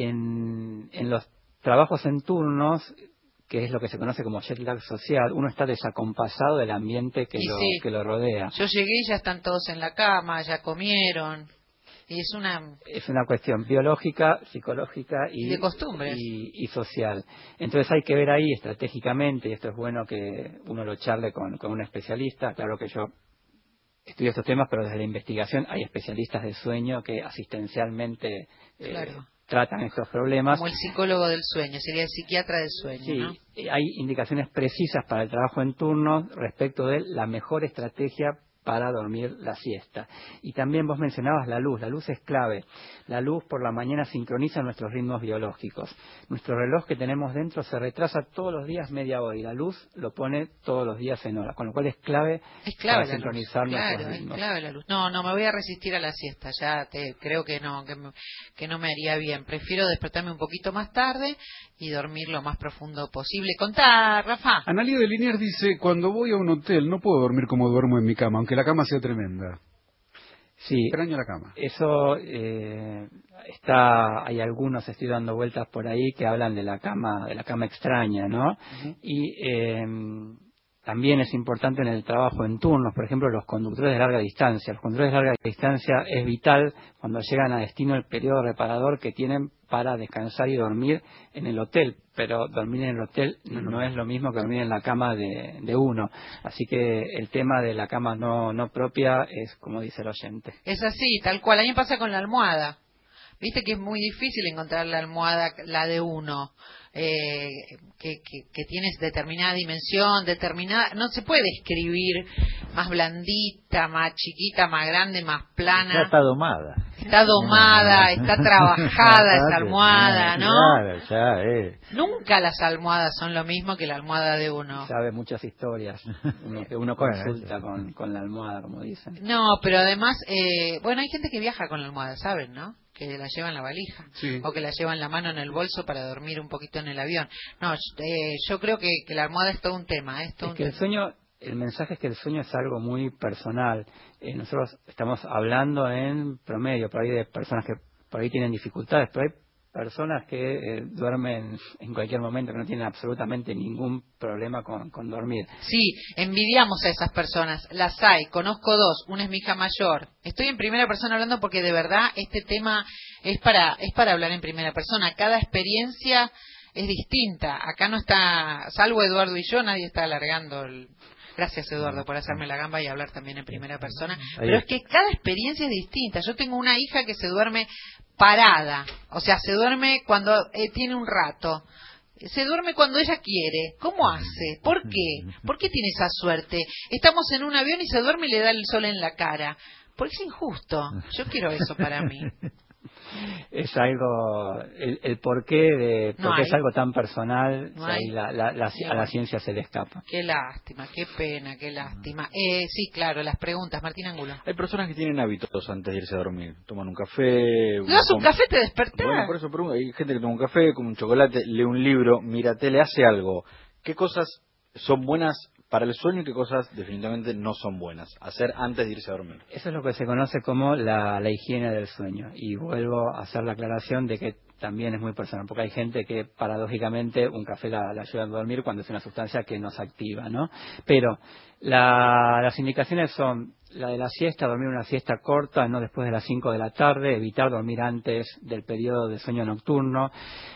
En los trabajos en turnos, que es lo que se conoce como jet lag social, uno está desacompasado del ambiente que lo rodea. Yo llegué y ya están todos en la cama, ya comieron. Y es una cuestión biológica, psicológica y de costumbres y social. Entonces hay que ver ahí estratégicamente, y esto es bueno que uno lo charle con un especialista. Claro que yo estudio estos temas, pero desde la investigación hay especialistas de sueño que asistencialmente tratan estos problemas. Como el psicólogo del sueño, sería el psiquiatra del sueño, sí, ¿no? Hay indicaciones precisas para el trabajo en turnos respecto de la mejor estrategia para dormir la siesta. Y también vos mencionabas la luz es clave. La luz por la mañana sincroniza nuestros ritmos biológicos. Nuestro reloj que tenemos dentro se retrasa todos los días media hora y la luz lo pone todos los días en hora, con lo cual es clave para sincronizar nuestros ritmos. Es clave la luz. No me voy a resistir a la siesta, creo que no me haría bien. Prefiero despertarme un poquito más tarde y dormir lo más profundo posible. Contá, Rafa. Analía de Liniers dice, cuando voy a un hotel no puedo dormir como duermo en mi cama, aunque la cama sea tremenda. Sí, extraño la cama. Eso hay algunos, estoy dando vueltas por ahí que hablan de la cama extraña, ¿no? Uh-huh. Y también es importante en el trabajo en turnos, por ejemplo, los conductores de larga distancia. Los conductores de larga distancia es vital cuando llegan a destino el periodo reparador que tienen para descansar y dormir en el hotel, pero dormir en el hotel no es lo mismo que dormir en la cama de uno. Así que el tema de la cama no propia es como dice el oyente. Es así, tal cual. A mí me pasa con la almohada. Viste que es muy difícil encontrar la almohada, la de uno, que tienes determinada dimensión, no se puede escribir más blandita, más chiquita, más grande, más plana. Ya está domada. Está trabajada esa almohada, ¿no? Claro, Nunca las almohadas son lo mismo que la almohada de uno. Sabe muchas historias que uno consulta con la almohada, como dicen. No, pero además, hay gente que viaja con la almohada, ¿saben, no? Que la lleva en la valija, o que la lleva en la mano en el bolso para dormir un poquito en el avión. No, yo creo que la almohada es todo un tema. El mensaje es que el sueño es algo muy personal. Nosotros estamos hablando en promedio, por ahí de personas que por ahí tienen dificultades, pero hay personas que duermen en cualquier momento, que no tienen absolutamente ningún problema con dormir. Sí, envidiamos a esas personas, las hay, conozco dos, una es mi hija mayor. Estoy en primera persona hablando porque de verdad este tema es para hablar en primera persona. Cada experiencia es distinta. Acá no está, salvo Eduardo y yo, nadie está alargando Gracias, Eduardo, por hacerme la gamba y hablar también en primera persona. Pero es que cada experiencia es distinta. Yo tengo una hija que se duerme parada, o sea, se duerme cuando tiene un rato. se duerme cuando ella quiere. ¿Cómo hace? ¿Por qué? ¿Por qué tiene esa suerte? Estamos en un avión y se duerme y le da el sol en la cara. Porque es injusto. Yo quiero eso para mí. Es algo, el porqué de, porque es algo tan personal, no ahí a la ciencia se le escapa. Qué lástima, qué pena, qué lástima. Sí, claro, las preguntas, Martín Angulo. Hay personas que tienen hábitos antes de irse a dormir. Toman un café. ¿No das un café, te despertás? Bueno, por eso pregunto. Hay gente que toma un café, come un chocolate, lee un libro, mira tele, hace algo. ¿Qué cosas son buenas para el sueño y qué cosas definitivamente no son buenas hacer antes de irse a dormir? Eso es lo que se conoce como la higiene del sueño. Y vuelvo a hacer la aclaración de que también es muy personal, porque hay gente que paradójicamente un café la ayuda a dormir cuando es una sustancia que nos activa, ¿no? Pero las indicaciones son la de la siesta, dormir una siesta corta, no después de las 5 de la tarde, evitar dormir antes del periodo de sueño nocturno.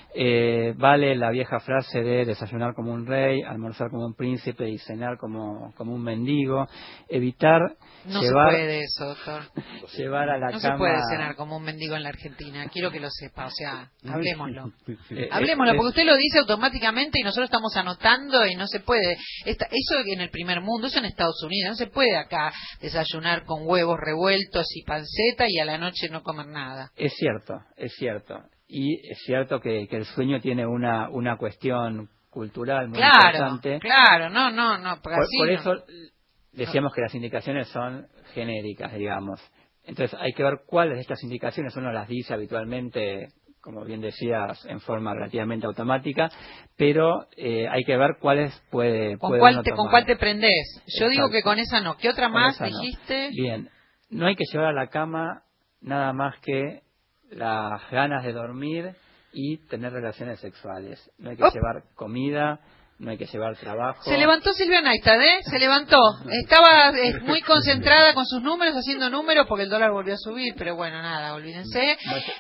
Vale la vieja frase de desayunar como un rey, almorzar como un príncipe y cenar como un mendigo. Evitar no llevar, se puede eso, doctor. Llevar a la no cama. Se puede cenar como un mendigo en la Argentina. Quiero que lo sepa, o sea, hablemoslo. Hablemoslo, porque usted lo dice automáticamente y nosotros estamos anotando y no se puede. Eso en el primer mundo, eso en Estados Unidos, no se puede acá desayunar con huevos revueltos y panceta y a la noche no comer nada. Es cierto, es cierto. Y es cierto que el sueño tiene una cuestión cultural muy importante. Claro, no. Por eso decíamos que las indicaciones son genéricas, digamos. Entonces hay que ver cuáles de estas indicaciones uno las dice habitualmente, como bien decías, en forma relativamente automática, pero hay que ver cuáles puede ¿Con ¿Con cuál te prendés? Yo Exacto. Digo que con esa no. ¿Qué otra con más no. dijiste? Bien, no hay que llevar a la cama nada más que las ganas de dormir y tener relaciones sexuales. No hay que llevar comida, no hay que llevar trabajo. Se levantó Silvia Naistad, Se levantó. Estaba muy concentrada con sus números, haciendo números, porque el dólar volvió a subir, pero bueno, nada, olvídense.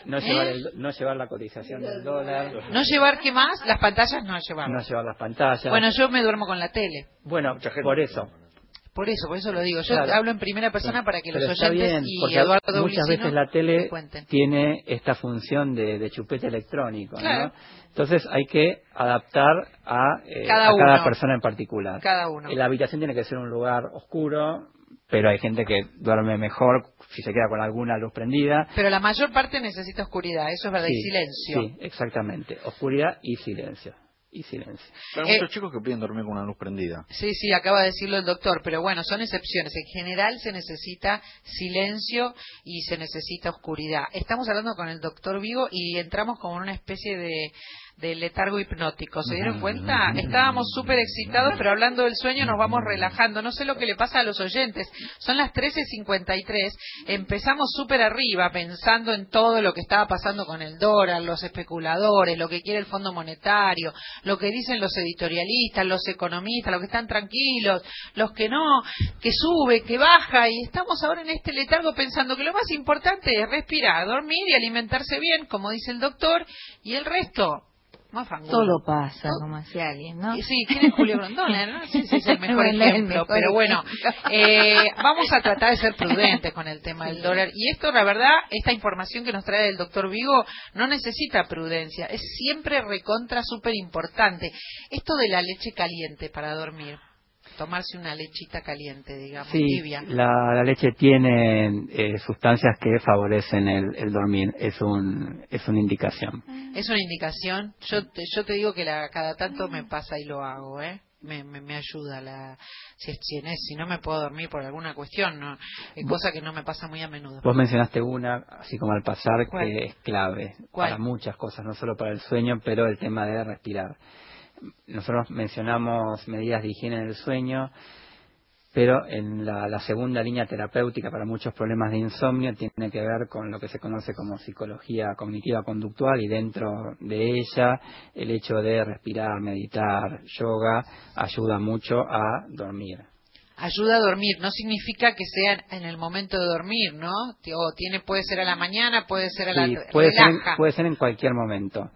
No llevar la cotización del dólar. ¿No llevar qué más? Las pantallas no llevar. No llevar las pantallas. Bueno, yo me duermo con la tele. Bueno, por eso. Por eso lo digo. Yo hablo en primera persona para que los oyentes bien, y Eduardo muchas veces la tele tiene esta función de chupete electrónico, claro. ¿no? Entonces hay que adaptar a cada persona en particular. Cada uno. La habitación tiene que ser un lugar oscuro, pero hay gente que duerme mejor si se queda con alguna luz prendida. Pero la mayor parte necesita oscuridad, eso es verdad, y silencio. Sí, exactamente. Oscuridad y silencio. Hay muchos chicos que piden dormir con una luz prendida. Sí, acaba de decirlo el doctor, pero bueno, son excepciones. En general se necesita silencio y se necesita oscuridad. Estamos hablando con el doctor Vigo y entramos como en una especie de letargo hipnótico. ¿Se dieron cuenta? Estábamos súper excitados, pero hablando del sueño nos vamos relajando. No sé lo que le pasa a los oyentes. Son las 13:53. Empezamos súper arriba, pensando en todo lo que estaba pasando con el dólar, los especuladores, lo que quiere el Fondo Monetario, lo que dicen los editorialistas, los economistas, los que están tranquilos, los que no, que sube, que baja, y estamos ahora en este letargo pensando que lo más importante es respirar, dormir y alimentarse bien, como dice el doctor, y el resto... Todo pasa, como decía alguien, ¿no? Sí, tiene Julio Grondona, ¿no? Sí, es el mejor ejemplo, pero bueno, vamos a tratar de ser prudentes con el tema del dólar. Y esto, la verdad, esta información que nos trae el doctor Vigo no necesita prudencia, es siempre recontra súper importante. Esto de la leche caliente para dormir, tomarse una lechita caliente, digamos, tibia. La leche tiene sustancias que favorecen el dormir, es una indicación. Es una indicación. Yo te digo que cada tanto me pasa y lo hago, me ayuda si no me puedo dormir por alguna cuestión, no, cosa que no me pasa muy a menudo. Vos mencionaste una, así como al pasar, ¿Cuál? Que es clave ¿Cuál? Para muchas cosas, no solo para el sueño, pero el tema de respirar. Nosotros mencionamos medidas de higiene del sueño, pero en la segunda línea terapéutica para muchos problemas de insomnio tiene que ver con lo que se conoce como psicología cognitiva conductual, y dentro de ella el hecho de respirar, meditar, yoga ayuda mucho a dormir. Ayuda a dormir, no significa que sea en el momento de dormir, ¿no? O puede ser a la mañana, puede ser a la relaja. Puede ser en cualquier momento.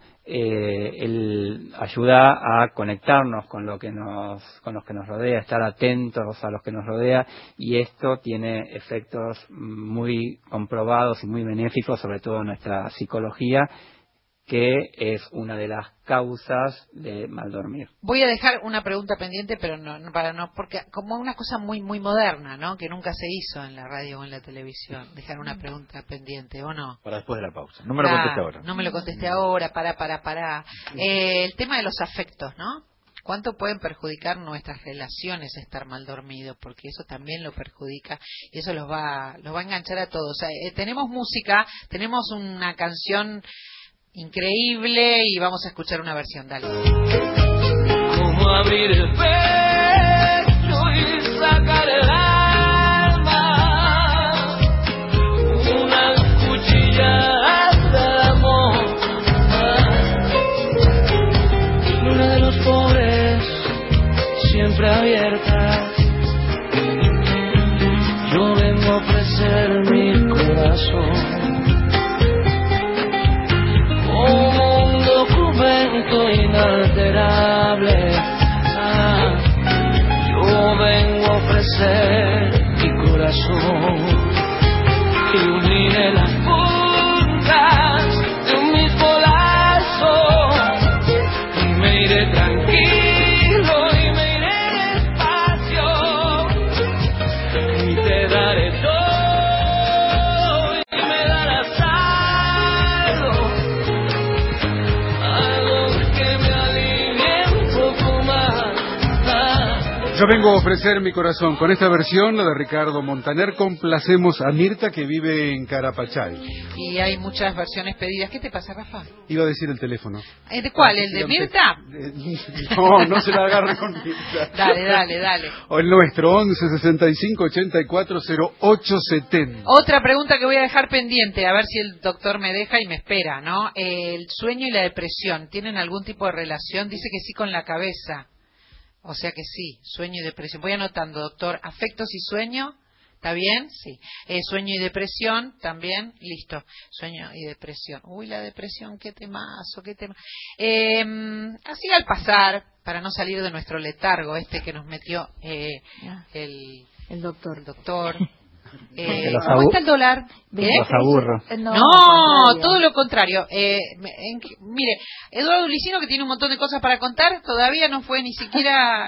Ayuda a conectarnos con los que nos rodea, estar atentos a los que nos rodea, y esto tiene efectos muy comprobados y muy benéficos, sobre todo en nuestra psicología que es una de las causas de mal dormir. Voy a dejar una pregunta pendiente, pero porque como una cosa muy muy moderna, ¿no? Que nunca se hizo en la radio o en la televisión, dejar una pregunta pendiente, ¿o no? Para después de la pausa. No me lo conteste ahora. No me lo conteste ahora, para. El tema de los afectos, ¿no? ¿Cuánto pueden perjudicar nuestras relaciones estar mal dormidos? Porque eso también lo perjudica y eso los va a enganchar a todos. Tenemos música, tenemos una canción increíble y vamos a escuchar una versión. Dale. Como abrir el pecho y sacar el alma, una cuchillada de amor. Luna de los pobres siempre abierta, yo vengo a ofrecer mi corazón como un documento inalterable. Yo vengo a ofrecer mi corazón y uniré las puntas de un mismo lazo y me iré tranquilo y me iré despacio y te daré todo y me darás algo que me alivie un poco más. Yo vengo a ofrecer mi corazón. Con esta versión, la de Ricardo Montaner, complacemos a Mirta, que vive en Carapachay. Y hay muchas versiones pedidas. ¿Qué te pasa, Rafa? Iba a decir el teléfono. ¿De cuál? ¿El de Mirta? No se la agarre con Mirta. Dale. O el nuestro, 11 65 84 08 70. Otra pregunta que voy a dejar pendiente, a ver si el doctor me deja y me espera, ¿no? El sueño y la depresión, ¿tienen algún tipo de relación? Dice que sí con la cabeza. O sea que sí, sueño y depresión. Voy anotando, doctor. Afectos y sueño, ¿está bien? Sí. Sueño y depresión, también, listo. Sueño y depresión. Uy, la depresión, qué temazo, qué tema. Así al pasar, para no salir de nuestro letargo que nos metió el doctor. ¿Cómo está el dólar? Los aburro. No, todo lo contrario. Mire, Eduardo Licino, que tiene un montón de cosas para contar, todavía no pudo ni siquiera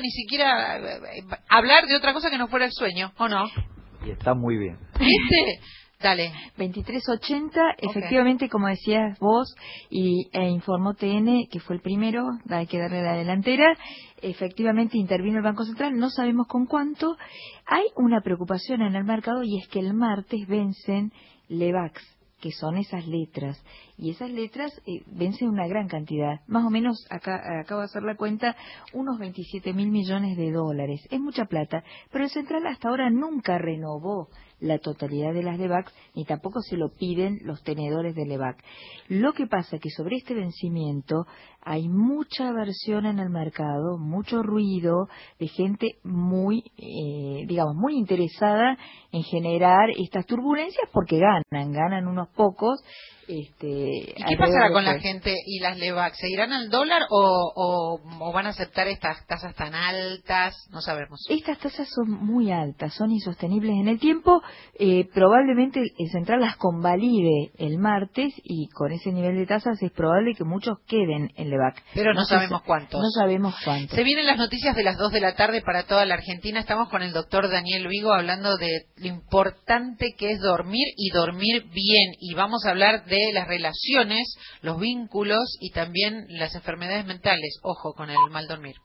hablar de otra cosa que no fuera el sueño, ¿o no? Y está muy bien. ¿Viste? Dale. 2380, efectivamente, como decías vos, e informó TN, que fue el primero, hay que darle la delantera, efectivamente intervino el Banco Central, no sabemos con cuánto. Hay una preocupación en el mercado y es que el martes vencen LEVAX, que son esas letras, y esas letras vencen una gran cantidad, más o menos, acabo de hacer la cuenta, unos 27.000 millones de dólares. Es mucha plata, pero el Central hasta ahora nunca renovó la totalidad de las LEVAC, ni tampoco se lo piden los tenedores de LEVAC. Lo que pasa es que sobre este vencimiento hay mucha aversión en el mercado, mucho ruido de gente muy interesada en generar estas turbulencias porque ganan unos pocos. ¿Y qué pasará con la gente y las LEVAC? ¿Seguirán al dólar o van a aceptar estas tasas tan altas? No sabemos. Estas tasas son muy altas, son insostenibles en el tiempo. Probablemente el Central las convalide el martes y con ese nivel de tasas es probable que muchos queden en LEVAC. Pero no sabemos cuántos. No sabemos cuántos. Se vienen las noticias de las 2 de la tarde para toda la Argentina. Estamos con el doctor Daniel Vigo hablando de lo importante que es dormir y dormir bien. Y vamos a hablar de las relaciones, los vínculos y también las enfermedades mentales. Ojo con el mal dormir.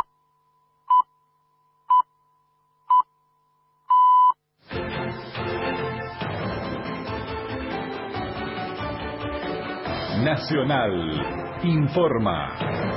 Nacional informa.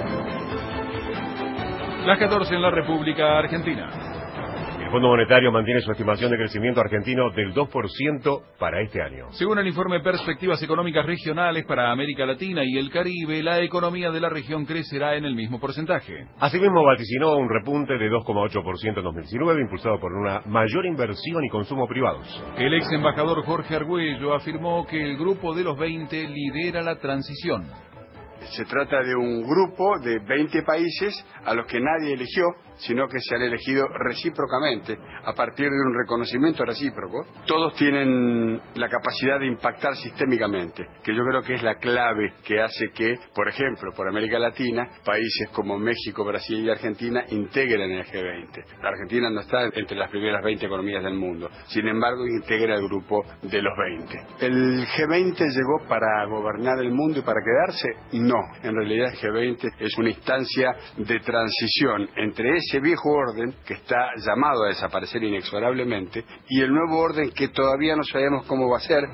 Las 14 en la República Argentina. El Fondo Monetario mantiene su estimación de crecimiento argentino del 2% para este año. Según el informe Perspectivas Económicas Regionales para América Latina y el Caribe, la economía de la región crecerá en el mismo porcentaje. Asimismo, vaticinó un repunte de 2,8% en 2019, impulsado por una mayor inversión y consumo privados. El ex embajador Jorge Argüello afirmó que el grupo de los 20 lidera la transición. Se trata de un grupo de 20 países a los que nadie eligió, sino que se han elegido recíprocamente, a partir de un reconocimiento recíproco. Todos tienen la capacidad de impactar sistémicamente, que yo creo que es la clave que hace que, por ejemplo, por América Latina, países como México, Brasil y Argentina integren el G20. La Argentina no está entre las primeras 20 economías del mundo, sin embargo integra el grupo de los 20. ¿El G20 llegó para gobernar el mundo y para quedarse? No, en realidad el G20 es una instancia de transición entre ese viejo orden que está llamado a desaparecer inexorablemente y el nuevo orden que todavía no sabemos cómo va a ser.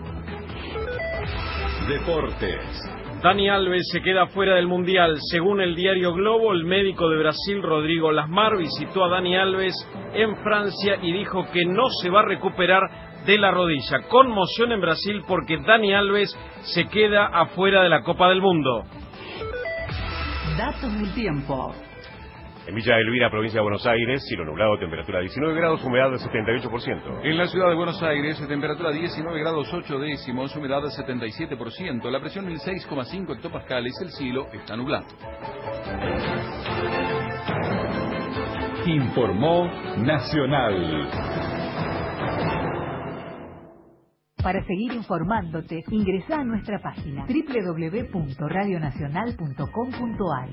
Deportes. Dani Alves se queda fuera del Mundial. Según el diario Globo, el médico de Brasil, Rodrigo Lasmar, visitó a Dani Alves en Francia y dijo que no se va a recuperar de la rodilla. Conmoción en Brasil porque Dani Alves se queda afuera de la Copa del Mundo. Datos del tiempo. En Villa Elvira, provincia de Buenos Aires, cielo nublado, temperatura 19 grados, humedad del 78%. En la ciudad de Buenos Aires, temperatura 19 grados 8 décimos, humedad del 77%. La presión en 6,5 hectopascales, el cielo está nublado. Informó Nacional. Para seguir informándote, ingresa a nuestra página www.radionacional.com.ar.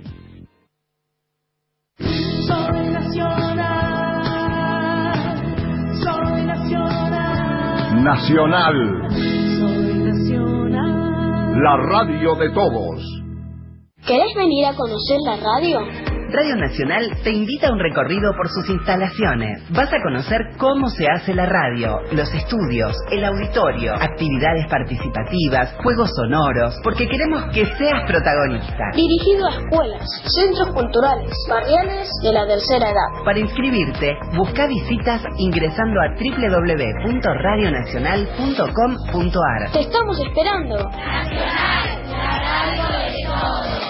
Soy nacional, soy nacional. Nacional. Soy nacional. La radio de todos. ¿Querés venir a conocer la radio? Radio Nacional te invita a un recorrido por sus instalaciones. Vas a conocer cómo se hace la radio, los estudios, el auditorio, actividades participativas, juegos sonoros, porque queremos que seas protagonista. Dirigido a escuelas, centros culturales, barriales de la tercera edad. Para inscribirte, busca visitas ingresando a www.radionacional.com.ar. Te estamos esperando. Nacional, la radio de todos.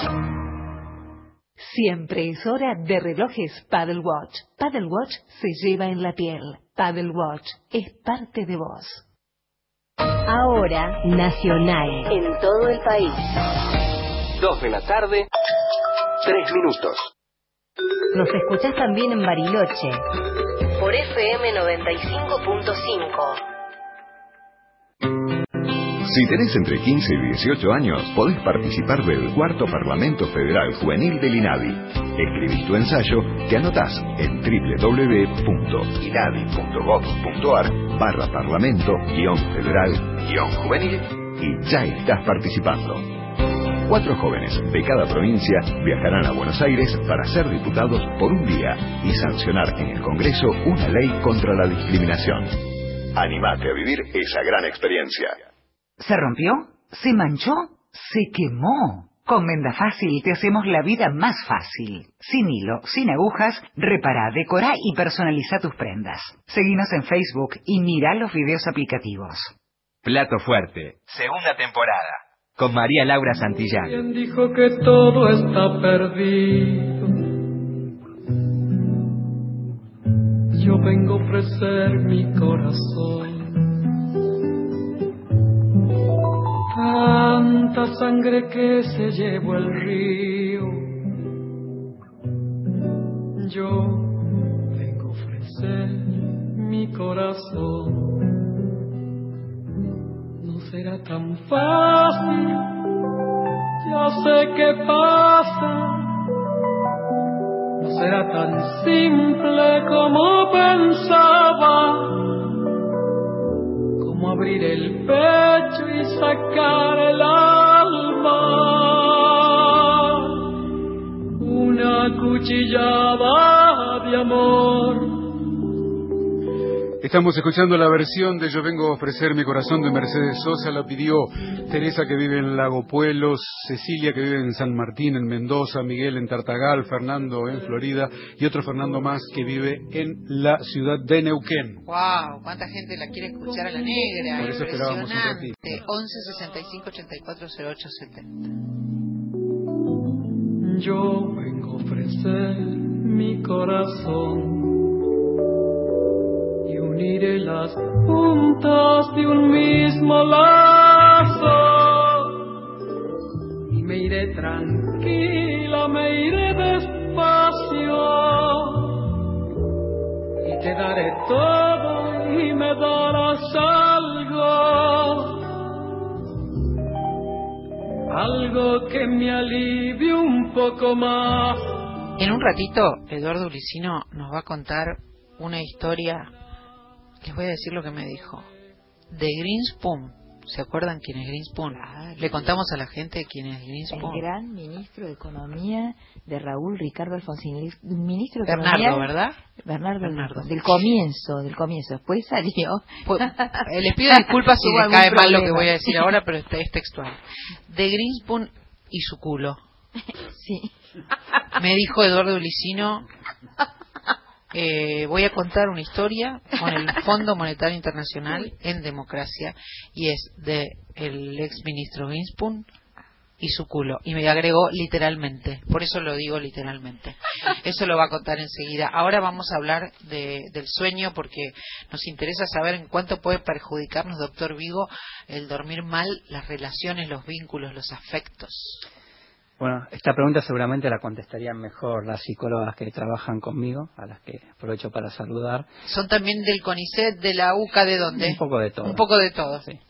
Siempre es hora de relojes Paddle Watch. Paddle Watch se lleva en la piel. Paddle Watch es parte de vos. Ahora, Nacional. En todo el país. 2 de la tarde, 3 minutos. Nos escuchás también en Bariloche. Por FM 95.5. Si tenés entre 15 y 18 años, podés participar del 4º Parlamento Federal Juvenil del INADI. Escribís tu ensayo, te anotás en www.inadi.gov.ar/parlamento-federal-juvenil y ya estás participando. 4 jóvenes de cada provincia viajarán a Buenos Aires para ser diputados por un día y sancionar en el Congreso una ley contra la discriminación. Animate a vivir esa gran experiencia. ¿Se rompió? ¿Se manchó? ¿Se quemó? Con Venda Fácil te hacemos la vida más fácil. Sin hilo, sin agujas, repará, decorá y personaliza tus prendas. Seguinos en Facebook y mirá los videos aplicativos. Plato Fuerte, segunda temporada, con María Laura Santillán. ¿Quién dijo que todo está perdido? Yo vengo a ofrecer mi corazón. Tanta sangre que se llevó el río. Yo vengo a ofrecer mi corazón. No será tan fácil, ya sé qué pasa. No será tan simple como pensaba. Como abrir el pecho y sacar el alma, una cuchillada de amor. Estamos escuchando la versión de Yo vengo a ofrecer mi corazón de Mercedes Sosa. La pidió Teresa, que vive en Lago Puelo, Cecilia, que vive en San Martín, en Mendoza, Miguel en Tartagal, Fernando en Florida y otro Fernando más que vive en la ciudad de Neuquén. ¡Wow! ¿Cuánta gente la quiere escuchar a la negra? Por eso esperábamos un ratito. 11 65 84 08 70. Yo vengo a ofrecer mi corazón y uniré las puntas de un mismo lazo y me iré tranquila, me iré despacio y te daré todo y me darás algo que me alivie un poco más. En un ratito, Eduardo Ulicino nos va a contar una historia. Les voy a decir lo que me dijo. De Greenspoon. ¿Se acuerdan quién es Greenspoon? Le contamos a la gente quién es Greenspoon. El gran ministro de Economía de Raúl Ricardo Alfonsín. Ministro de Bernardo, Economía, ¿verdad? Bernardo. Del comienzo. Después salió. Les pido disculpas si les cae mal lo que voy a decir ahora, pero es textual. De Greenspoon y su culo. Sí. Me dijo Eduardo Ulicino, voy a contar una historia con el Fondo Monetario Internacional en democracia, y es de el ex ministro Greenspoon y su culo, y me agregó literalmente, por eso lo digo literalmente. Eso lo va a contar enseguida. Ahora vamos a hablar del sueño, porque nos interesa saber en cuánto puede perjudicarnos, doctor Vigo, el dormir mal, las relaciones, los vínculos, los afectos. Bueno, esta pregunta seguramente la contestarían mejor las psicólogas que trabajan conmigo, a las que aprovecho para saludar. ¿Son también del CONICET, de la UCA, de dónde? Un poco de todo. Un poco de todo. Sí.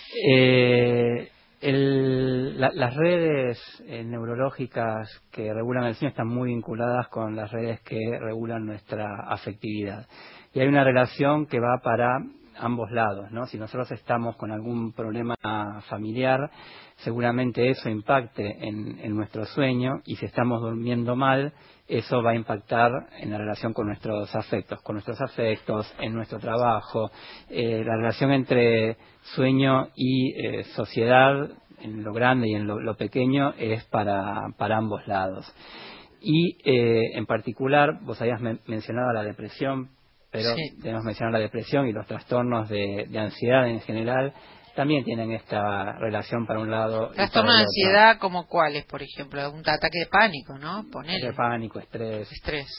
Las redes neurológicas que regulan el sueño están muy vinculadas con las redes que regulan nuestra afectividad. Y hay una relación que va para ambos lados, ¿no? Si nosotros estamos con algún problema familiar, seguramente eso impacte en nuestro sueño, y si estamos durmiendo mal, eso va a impactar en la relación con nuestros afectos, en nuestro trabajo. La relación entre sueño y sociedad, en lo grande y en lo pequeño, es para ambos lados. Y en particular, vos habías mencionado la depresión, pero sí, debemos mencionar la depresión y los trastornos de ansiedad en general también tienen esta relación para un lado. Trastornos de ansiedad, como cuáles, por ejemplo, un ataque de pánico, ¿no? Ponele. De pánico, estrés.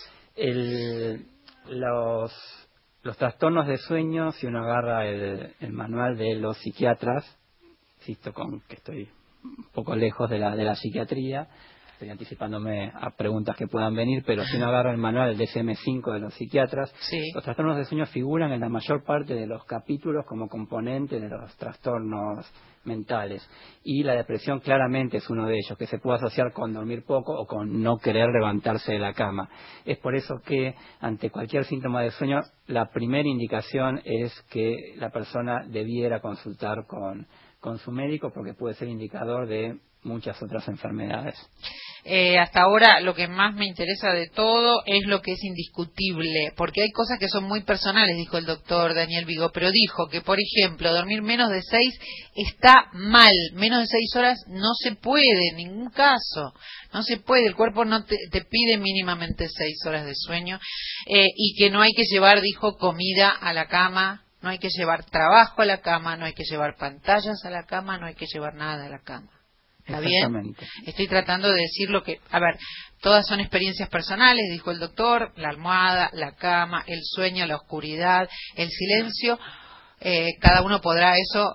Los trastornos de sueño, si uno agarra el manual de los psiquiatras, insisto con que estoy un poco lejos de la psiquiatría, estoy anticipándome a preguntas que puedan venir, pero si uno agarra el manual del DSM-5 de los psiquiatras, sí, los trastornos de sueño figuran en la mayor parte de los capítulos como componente de los trastornos mentales. Y la depresión claramente es uno de ellos, que se puede asociar con dormir poco o con no querer levantarse de la cama. Es por eso que ante cualquier síntoma de sueño, la primera indicación es que la persona debiera consultar con su médico, porque puede ser indicador de muchas otras enfermedades. Hasta ahora lo que más me interesa de todo es lo que es indiscutible, porque hay cosas que son muy personales, dijo el doctor Daniel Vigo, pero dijo que, por ejemplo, dormir menos de 6 está mal, menos de 6 horas no se puede, en ningún caso, no se puede, el cuerpo no te pide mínimamente 6 horas de sueño, y que no hay que llevar, dijo, comida a la cama, no hay que llevar trabajo a la cama, no hay que llevar pantallas a la cama, no hay que llevar nada a la cama. ¿Está bien? Estoy tratando de decir lo que... A ver, todas son experiencias personales, dijo el doctor, la almohada, la cama, el sueño, la oscuridad, el silencio. Cada uno podrá eso,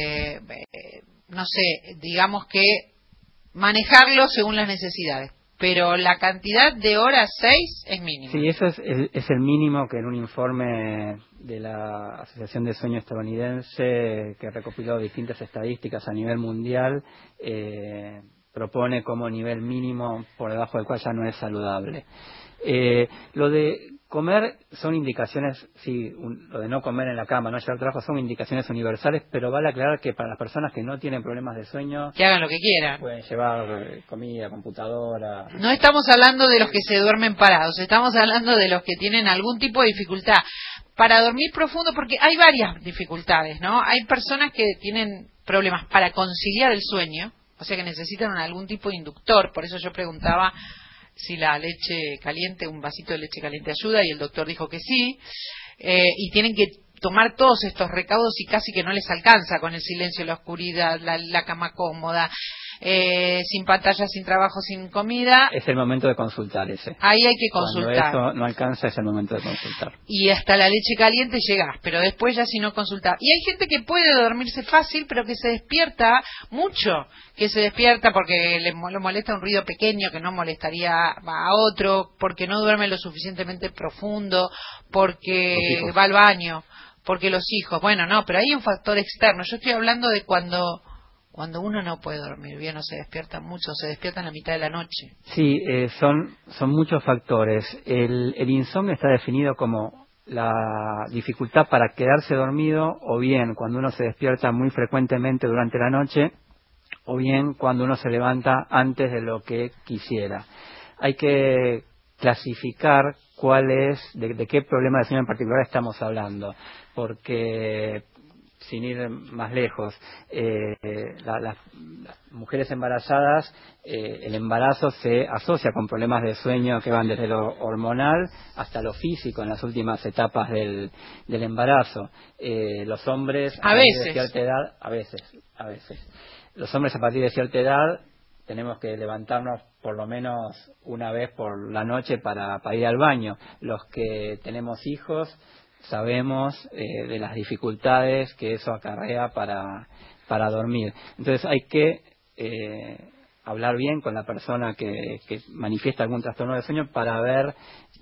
no sé, digamos que manejarlo según las necesidades. Pero la cantidad de horas, 6, es mínima. Sí, eso es el mínimo que en un informe de la Asociación de Sueño estadounidense, que recopiló distintas estadísticas a nivel mundial, propone como nivel mínimo por debajo del cual ya no es saludable. Lo de comer son indicaciones, sí, lo de no comer en la cama, no llevar trabajo, son indicaciones universales, pero vale aclarar que para las personas que no tienen problemas de sueño, que hagan lo que quieran, pueden llevar comida, computadora. No estamos hablando de los que se duermen parados, estamos hablando de los que tienen algún tipo de dificultad para dormir profundo, porque hay varias dificultades, ¿no? Hay personas que tienen problemas para conciliar el sueño, o sea que necesitan algún tipo de inductor, por eso yo preguntaba si la leche caliente, un vasito de leche caliente ayuda, y el doctor dijo que sí, y tienen que tomar todos estos recaudos y casi que no les alcanza con el silencio, la oscuridad, la cama cómoda, sin pantalla, sin trabajo, sin comida. Es el momento de consultar ese. Ahí hay que consultar. Cuando eso no alcanza, es el momento de consultar. Y hasta la leche caliente llegás, pero después ya si no consultar. Y hay gente que puede dormirse fácil, pero que se despierta mucho, que se despierta porque le molesta un ruido pequeño que no molestaría a otro, porque no duerme lo suficientemente profundo, porque va al baño, porque los hijos. Bueno, no, pero hay un factor externo. Yo estoy hablando de cuando uno no puede dormir bien o se despierta mucho, se despierta en la mitad de la noche. Sí, son muchos factores. El insomnio está definido como la dificultad para quedarse dormido, o bien cuando uno se despierta muy frecuentemente durante la noche, o bien cuando uno se levanta antes de lo que quisiera. Hay que clasificar de qué problema de sueño en particular estamos hablando, porque sin ir más lejos, las mujeres embarazadas, el embarazo se asocia con problemas de sueño que van desde lo hormonal hasta lo físico en las últimas etapas del embarazo. Los hombres a veces de cierta edad, a veces, los hombres a partir de cierta edad tenemos que levantarnos por lo menos una vez por la noche para ir al baño. Los que tenemos hijos sabemos de las dificultades que eso acarrea para dormir. Entonces hay que hablar bien con la persona que manifiesta algún trastorno de sueño para ver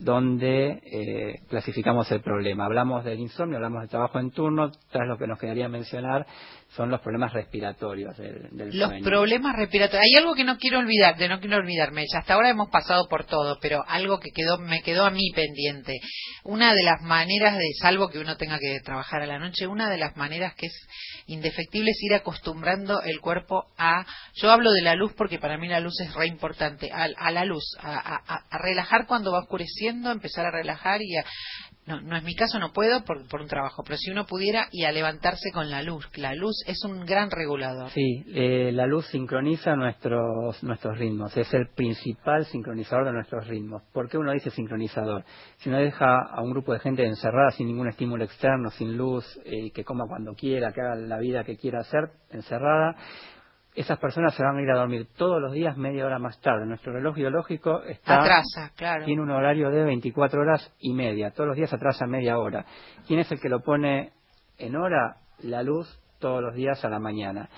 dónde clasificamos el problema. Hablamos del insomnio, hablamos del trabajo en turno, tras lo que nos quedaría mencionar son los problemas respiratorios del los sueño. Problemas respiratorios. Hay algo que no quiero olvidarme. Hasta ahora hemos pasado por todo, pero algo que me quedó a mí pendiente. Una de las maneras salvo que uno tenga que trabajar a la noche, una de las maneras que es indefectible es ir acostumbrando el cuerpo yo hablo de la luz porque para mí la luz es re importante, a la luz, a relajar cuando va oscureciendo, empezar a relajar no es mi caso, no puedo por un trabajo, pero si uno pudiera, y a levantarse con la luz. La luz es un gran regulador. Sí, la luz sincroniza nuestros ritmos, es el principal sincronizador de nuestros ritmos. ¿Por qué uno dice sincronizador? Si uno deja a un grupo de gente encerrada sin ningún estímulo externo, sin luz, que coma cuando quiera, que haga la vida que quiera hacer, encerrada, esas personas se van a ir a dormir todos los días media hora más tarde. Nuestro reloj biológico atrasa, claro. Tiene un horario de 24 horas y media. Todos los días atrasa media hora. ¿Quién es el que lo pone en hora? La luz todos los días a la mañana.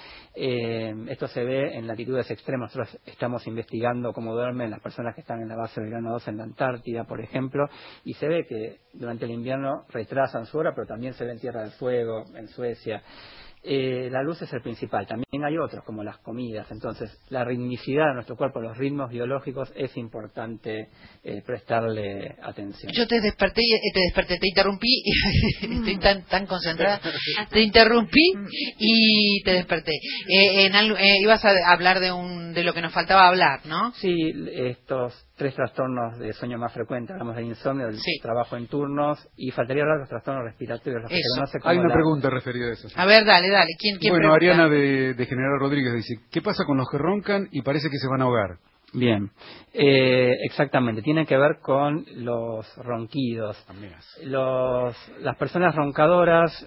Esto se ve en latitudes extremas. Nosotros estamos investigando cómo duermen las personas que están en la base del grano 2 en la Antártida, por ejemplo, y se ve que durante el invierno retrasan su hora, pero también se ve en Tierra del Fuego, en Suecia. La luz es el principal. También hay otros, como las comidas. Entonces, la ritmicidad de nuestro cuerpo, los ritmos biológicos, es importante prestarle atención. Yo te desperté, te interrumpí, estoy tan concentrada, te interrumpí y te desperté. Ibas a hablar de lo que nos faltaba hablar, ¿no? Sí, estos 3 trastornos de sueño más frecuentes. Hablamos del insomnio, del trabajo en turnos, y faltaría hablar de los trastornos respiratorios. Los que se conoce como hay una pregunta referida a eso. A ver, dale. ¿Quién bueno, pregunta? Ariana de General Rodríguez dice, ¿qué pasa con los que roncan y parece que se van a ahogar? Bien, exactamente, tiene que ver con los ronquidos. Las personas roncadoras,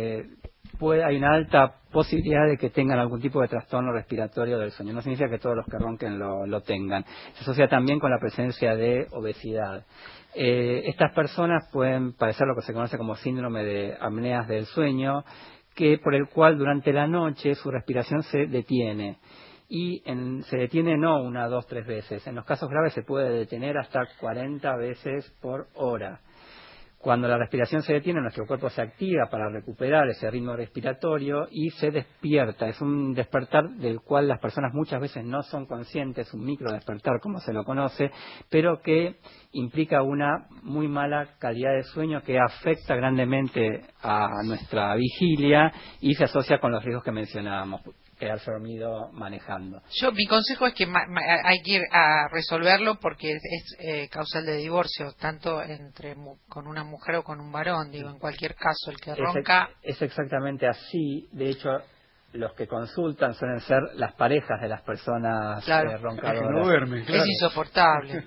hay una alta posibilidad de que tengan algún tipo de trastorno respiratorio del sueño. No significa que todos los que ronquen lo tengan. Se asocia también con la presencia de obesidad. Estas personas pueden padecer lo que se conoce como síndrome de apneas del sueño, por el cual durante la noche su respiración se detiene. Y se detiene no 1, 2, 3 veces. En los casos graves se puede detener hasta 40 veces por hora. Cuando la respiración se detiene, nuestro cuerpo se activa para recuperar ese ritmo respiratorio y se despierta. Es un despertar del cual las personas muchas veces no son conscientes, un micro despertar como se lo conoce, pero que implica una muy mala calidad de sueño que afecta grandemente a nuestra vigilia y se asocia con los riesgos que mencionábamos. Quedarse dormido manejando. Mi consejo es que hay que ir a resolverlo porque es causal de divorcio, tanto con una mujer o con un varón. Digo, en cualquier caso, el que ronca... Es exactamente así. De hecho, los que consultan suelen ser las parejas de las personas roncadoras. No duermen, claro. Es insoportable.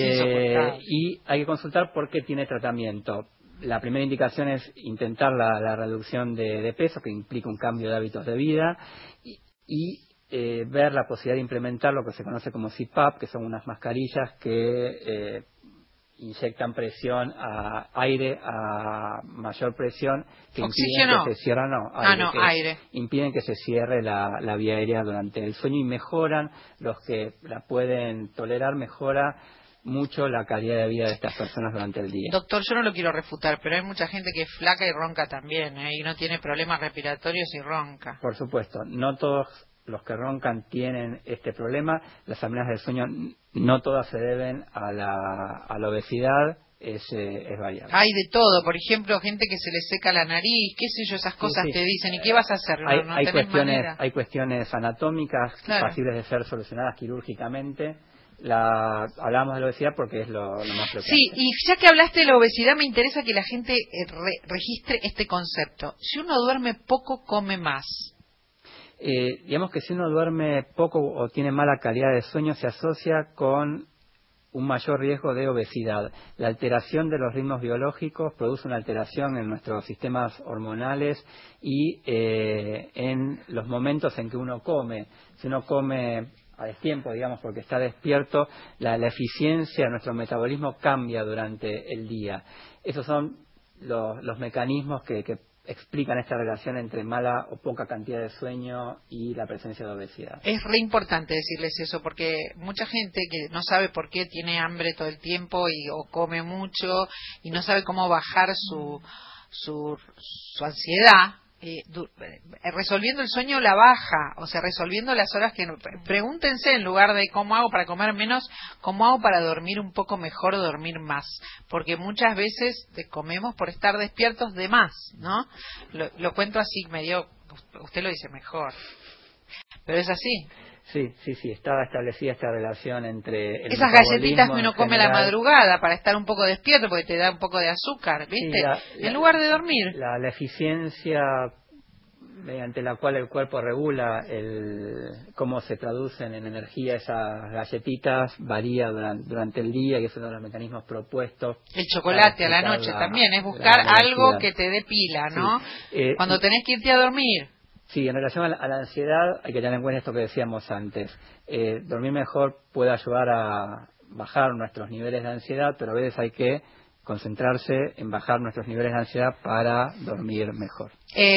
Y hay que consultar porque tiene tratamiento. La primera indicación es intentar la reducción de peso, que implica un cambio de hábitos de vida, y ver la posibilidad de implementar lo que se conoce como CPAP, que son unas mascarillas que inyectan presión a aire a mayor presión, que ¿Oxígeno? impiden que se cierre, aire. Impiden que se cierre la vía aérea durante el sueño y mejoran, los que la pueden tolerar, mejora mucho la calidad de vida de estas personas durante el día. Doctor, yo no lo quiero refutar, pero hay mucha gente que es flaca y ronca también, y no tiene problemas respiratorios y ronca. Por supuesto, no todos los que roncan tienen este problema. Las apneas del sueño no todas se deben a la obesidad, es variable. Hay de todo, por ejemplo, gente que se le seca la nariz, qué sé yo, esas cosas te dicen, ¿y qué vas a hacer? Hay cuestiones anatómicas pasibles de ser solucionadas quirúrgicamente. Hablamos de la obesidad porque es lo más frecuente. Sí, y ya que hablaste de la obesidad, me interesa que la gente registre este concepto. Si uno duerme poco, come más. Digamos que si uno duerme poco o tiene mala calidad de sueño, se asocia con un mayor riesgo de obesidad. La alteración de los ritmos biológicos produce una alteración en nuestros sistemas hormonales y en los momentos en que uno come. Si uno come a destiempo, digamos, porque está despierto, la eficiencia de nuestro metabolismo cambia durante el día. Esos son los mecanismos que explican esta relación entre mala o poca cantidad de sueño y la presencia de obesidad. Es re importante decirles eso, porque mucha gente que no sabe por qué tiene hambre todo el tiempo o come mucho y no sabe cómo bajar su ansiedad, resolviendo el sueño la baja, o sea, resolviendo las horas que... Pregúntense, en lugar de cómo hago para comer menos, cómo hago para dormir un poco mejor o dormir más, porque muchas veces comemos por estar despiertos de más, ¿no? Lo cuento así, usted lo dice mejor, pero es así. Sí, estaba establecida esta relación entre esas galletitas que uno come a la madrugada para estar un poco despierto porque te da un poco de azúcar, ¿viste? En lugar de dormir. La eficiencia mediante la cual el cuerpo regula cómo se traducen en energía esas galletitas varía durante el día, y es uno de los mecanismos propuestos. El chocolate a la noche también es buscar algo que te dé pila, ¿no? Sí. Cuando tenés que irte a dormir. Sí, en relación a la ansiedad hay que tener en cuenta esto que decíamos antes. Dormir mejor puede ayudar a bajar nuestros niveles de ansiedad, pero a veces hay que concentrarse en bajar nuestros niveles de ansiedad para dormir mejor.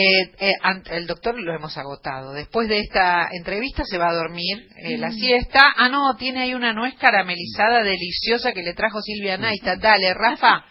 El doctor lo hemos agotado. Después de esta entrevista se va a dormir la siesta. No, tiene ahí una nuez caramelizada deliciosa que le trajo Silvia Naita. Dale, Rafa.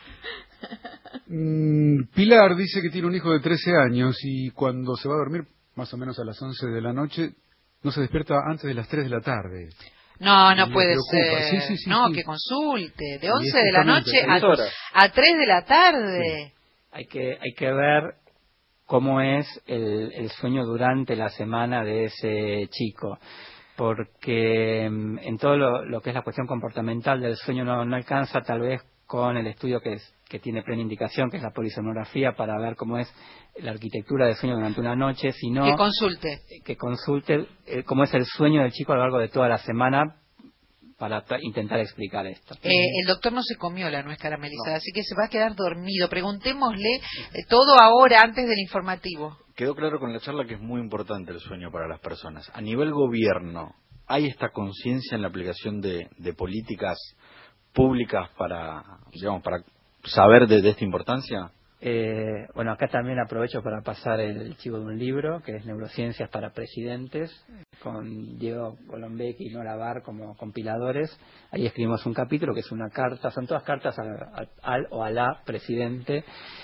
Pilar dice que tiene un hijo de 13 años y cuando se va a dormir, más o menos a las 11 de la noche, no se despierta antes de las 3 de la tarde. No puede ser. Sí, que consulte. De 11 de la noche a 3 de la tarde. Sí. Hay que ver cómo es el sueño durante la semana de ese chico. Porque en todo lo que es la cuestión comportamental del sueño no alcanza tal vez con el estudio que tiene plena indicación, que es la polisomnografía, para ver cómo es la arquitectura del sueño durante una noche, sino que consulte cómo es el sueño del chico a lo largo de toda la semana para intentar explicar esto. El doctor no se comió la nuez caramelizada, así que se va a quedar dormido. Preguntémosle todo ahora, antes del informativo. Quedó claro con la charla que es muy importante el sueño para las personas. A nivel gobierno, ¿hay esta conciencia en la aplicación de políticas públicas para saber de esta importancia? Bueno, acá también aprovecho para pasar el chivo de un libro que es Neurociencias para Presidentes, con Diego Golombek y Nora Bar como compiladores. Ahí escribimos un capítulo que es una carta, son todas cartas al o a la presidente.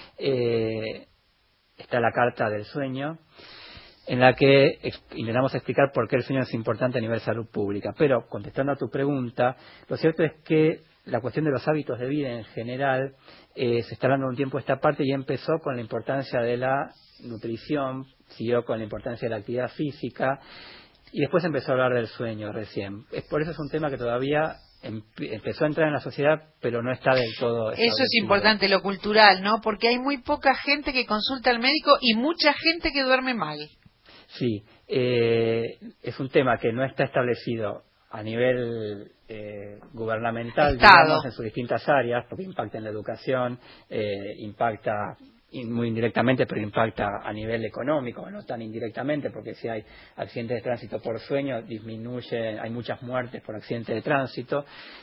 Está la carta del sueño, en la que intentamos explicar por qué el sueño es importante a nivel de salud pública. Pero, contestando a tu pregunta, lo cierto es que la cuestión de los hábitos de vida en general se está hablando un tiempo esta parte, y empezó con la importancia de la nutrición, siguió con la importancia de la actividad física y después empezó a hablar del sueño recién. Por eso es un tema que todavía empezó a entrar en la sociedad, pero no está del todo establecido. Eso es importante, lo cultural, ¿no? Porque hay muy poca gente que consulta al médico y mucha gente que duerme mal. Sí, es un tema que no está establecido a nivel gubernamental, digamos, en sus distintas áreas, porque impacta en la educación, impacta muy indirectamente, pero impacta a nivel económico, no tan indirectamente, porque si hay accidentes de tránsito por sueño, hay muchas muertes por accidentes de tránsito,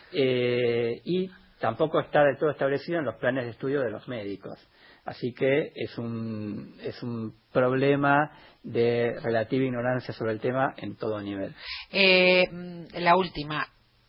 y tampoco está del todo establecido en los planes de estudio de los médicos. Así que es un problema de relativa ignorancia sobre el tema en todo nivel. La última.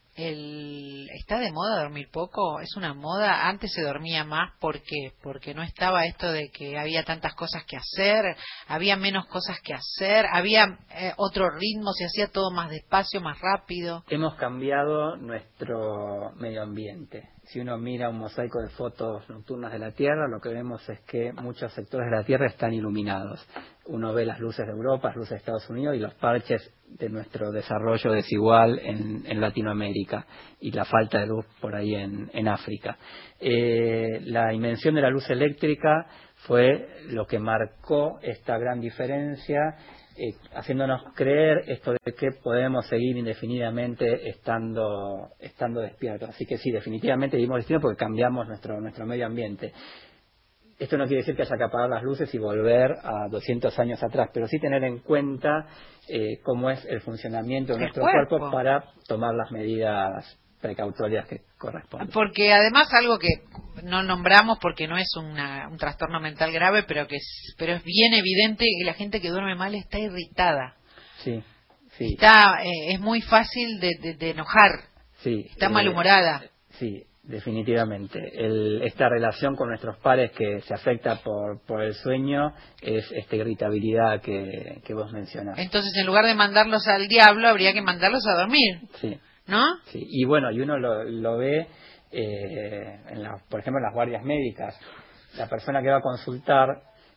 ¿Está de moda dormir poco? ¿Es una moda? Antes se dormía más porque no estaba esto de que había tantas cosas que hacer, había menos cosas que hacer, había otro ritmo, se hacía todo más despacio, más rápido. Hemos cambiado nuestro medio ambiente. Si uno mira un mosaico de fotos nocturnas de la Tierra, lo que vemos es que muchos sectores de la Tierra están iluminados. Uno ve las luces de Europa, las luces de Estados Unidos y los parches de nuestro desarrollo desigual en Latinoamérica y la falta de luz por ahí en África. La invención de la luz eléctrica fue lo que marcó esta gran diferencia, haciéndonos creer esto de que podemos seguir indefinidamente estando despiertos. Así que sí, definitivamente vivimos distinto porque cambiamos nuestro medio ambiente. Esto no quiere decir que haya que apagar las luces y volver a 200 años atrás, pero sí tener en cuenta cómo es el funcionamiento de nuestro cuerpo para tomar las medidas precautorias que corresponden. Porque además algo que no nombramos porque no es un trastorno mental grave, pero es bien evidente que la gente que duerme mal está irritada. Sí. Es muy fácil de enojar. Sí. Está malhumorada. Sí. Definitivamente. Esta relación con nuestros pares que se afecta por el sueño es esta irritabilidad que vos mencionás. Entonces, en lugar de mandarlos al diablo, habría que mandarlos a dormir. Sí. ¿No? Sí. Y bueno, y uno lo ve, por ejemplo, en las guardias médicas. La persona que va a consultar,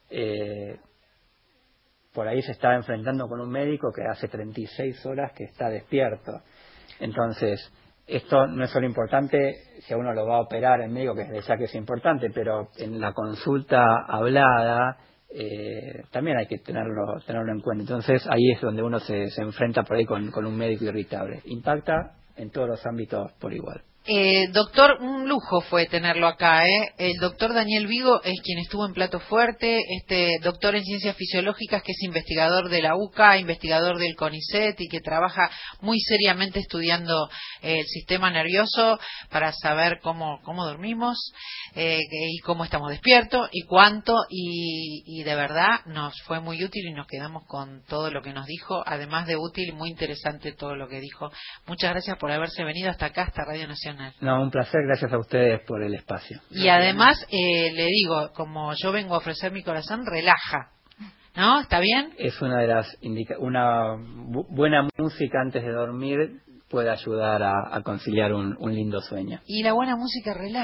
por ahí se está enfrentando con un médico que hace 36 horas que está despierto. Entonces, esto no es solo importante si a uno lo va a operar el médico, que desde ya que es importante, pero en la consulta hablada también hay que tenerlo en cuenta. Entonces ahí es donde uno se enfrenta por ahí con un médico irritable. Impacta en todos los ámbitos por igual. Doctor, un lujo fue tenerlo acá. El doctor Daniel Vigo es quien estuvo en Plato Fuerte, doctor en Ciencias Fisiológicas, que es investigador de la UCA, investigador del CONICET y que trabaja muy seriamente estudiando el sistema nervioso para saber cómo dormimos y cómo estamos despiertos y cuánto, y de verdad nos fue muy útil y nos quedamos con todo lo que nos dijo, además de útil, muy interesante todo lo que dijo. Muchas gracias por haberse venido hasta acá, hasta Radio Nacional. No, un placer, gracias a ustedes por el espacio. Y además, le digo, como yo vengo a ofrecer mi corazón, relaja, ¿no? ¿Está bien? Es una de las una buena música antes de dormir puede ayudar a conciliar un lindo sueño. Y la buena música relaja.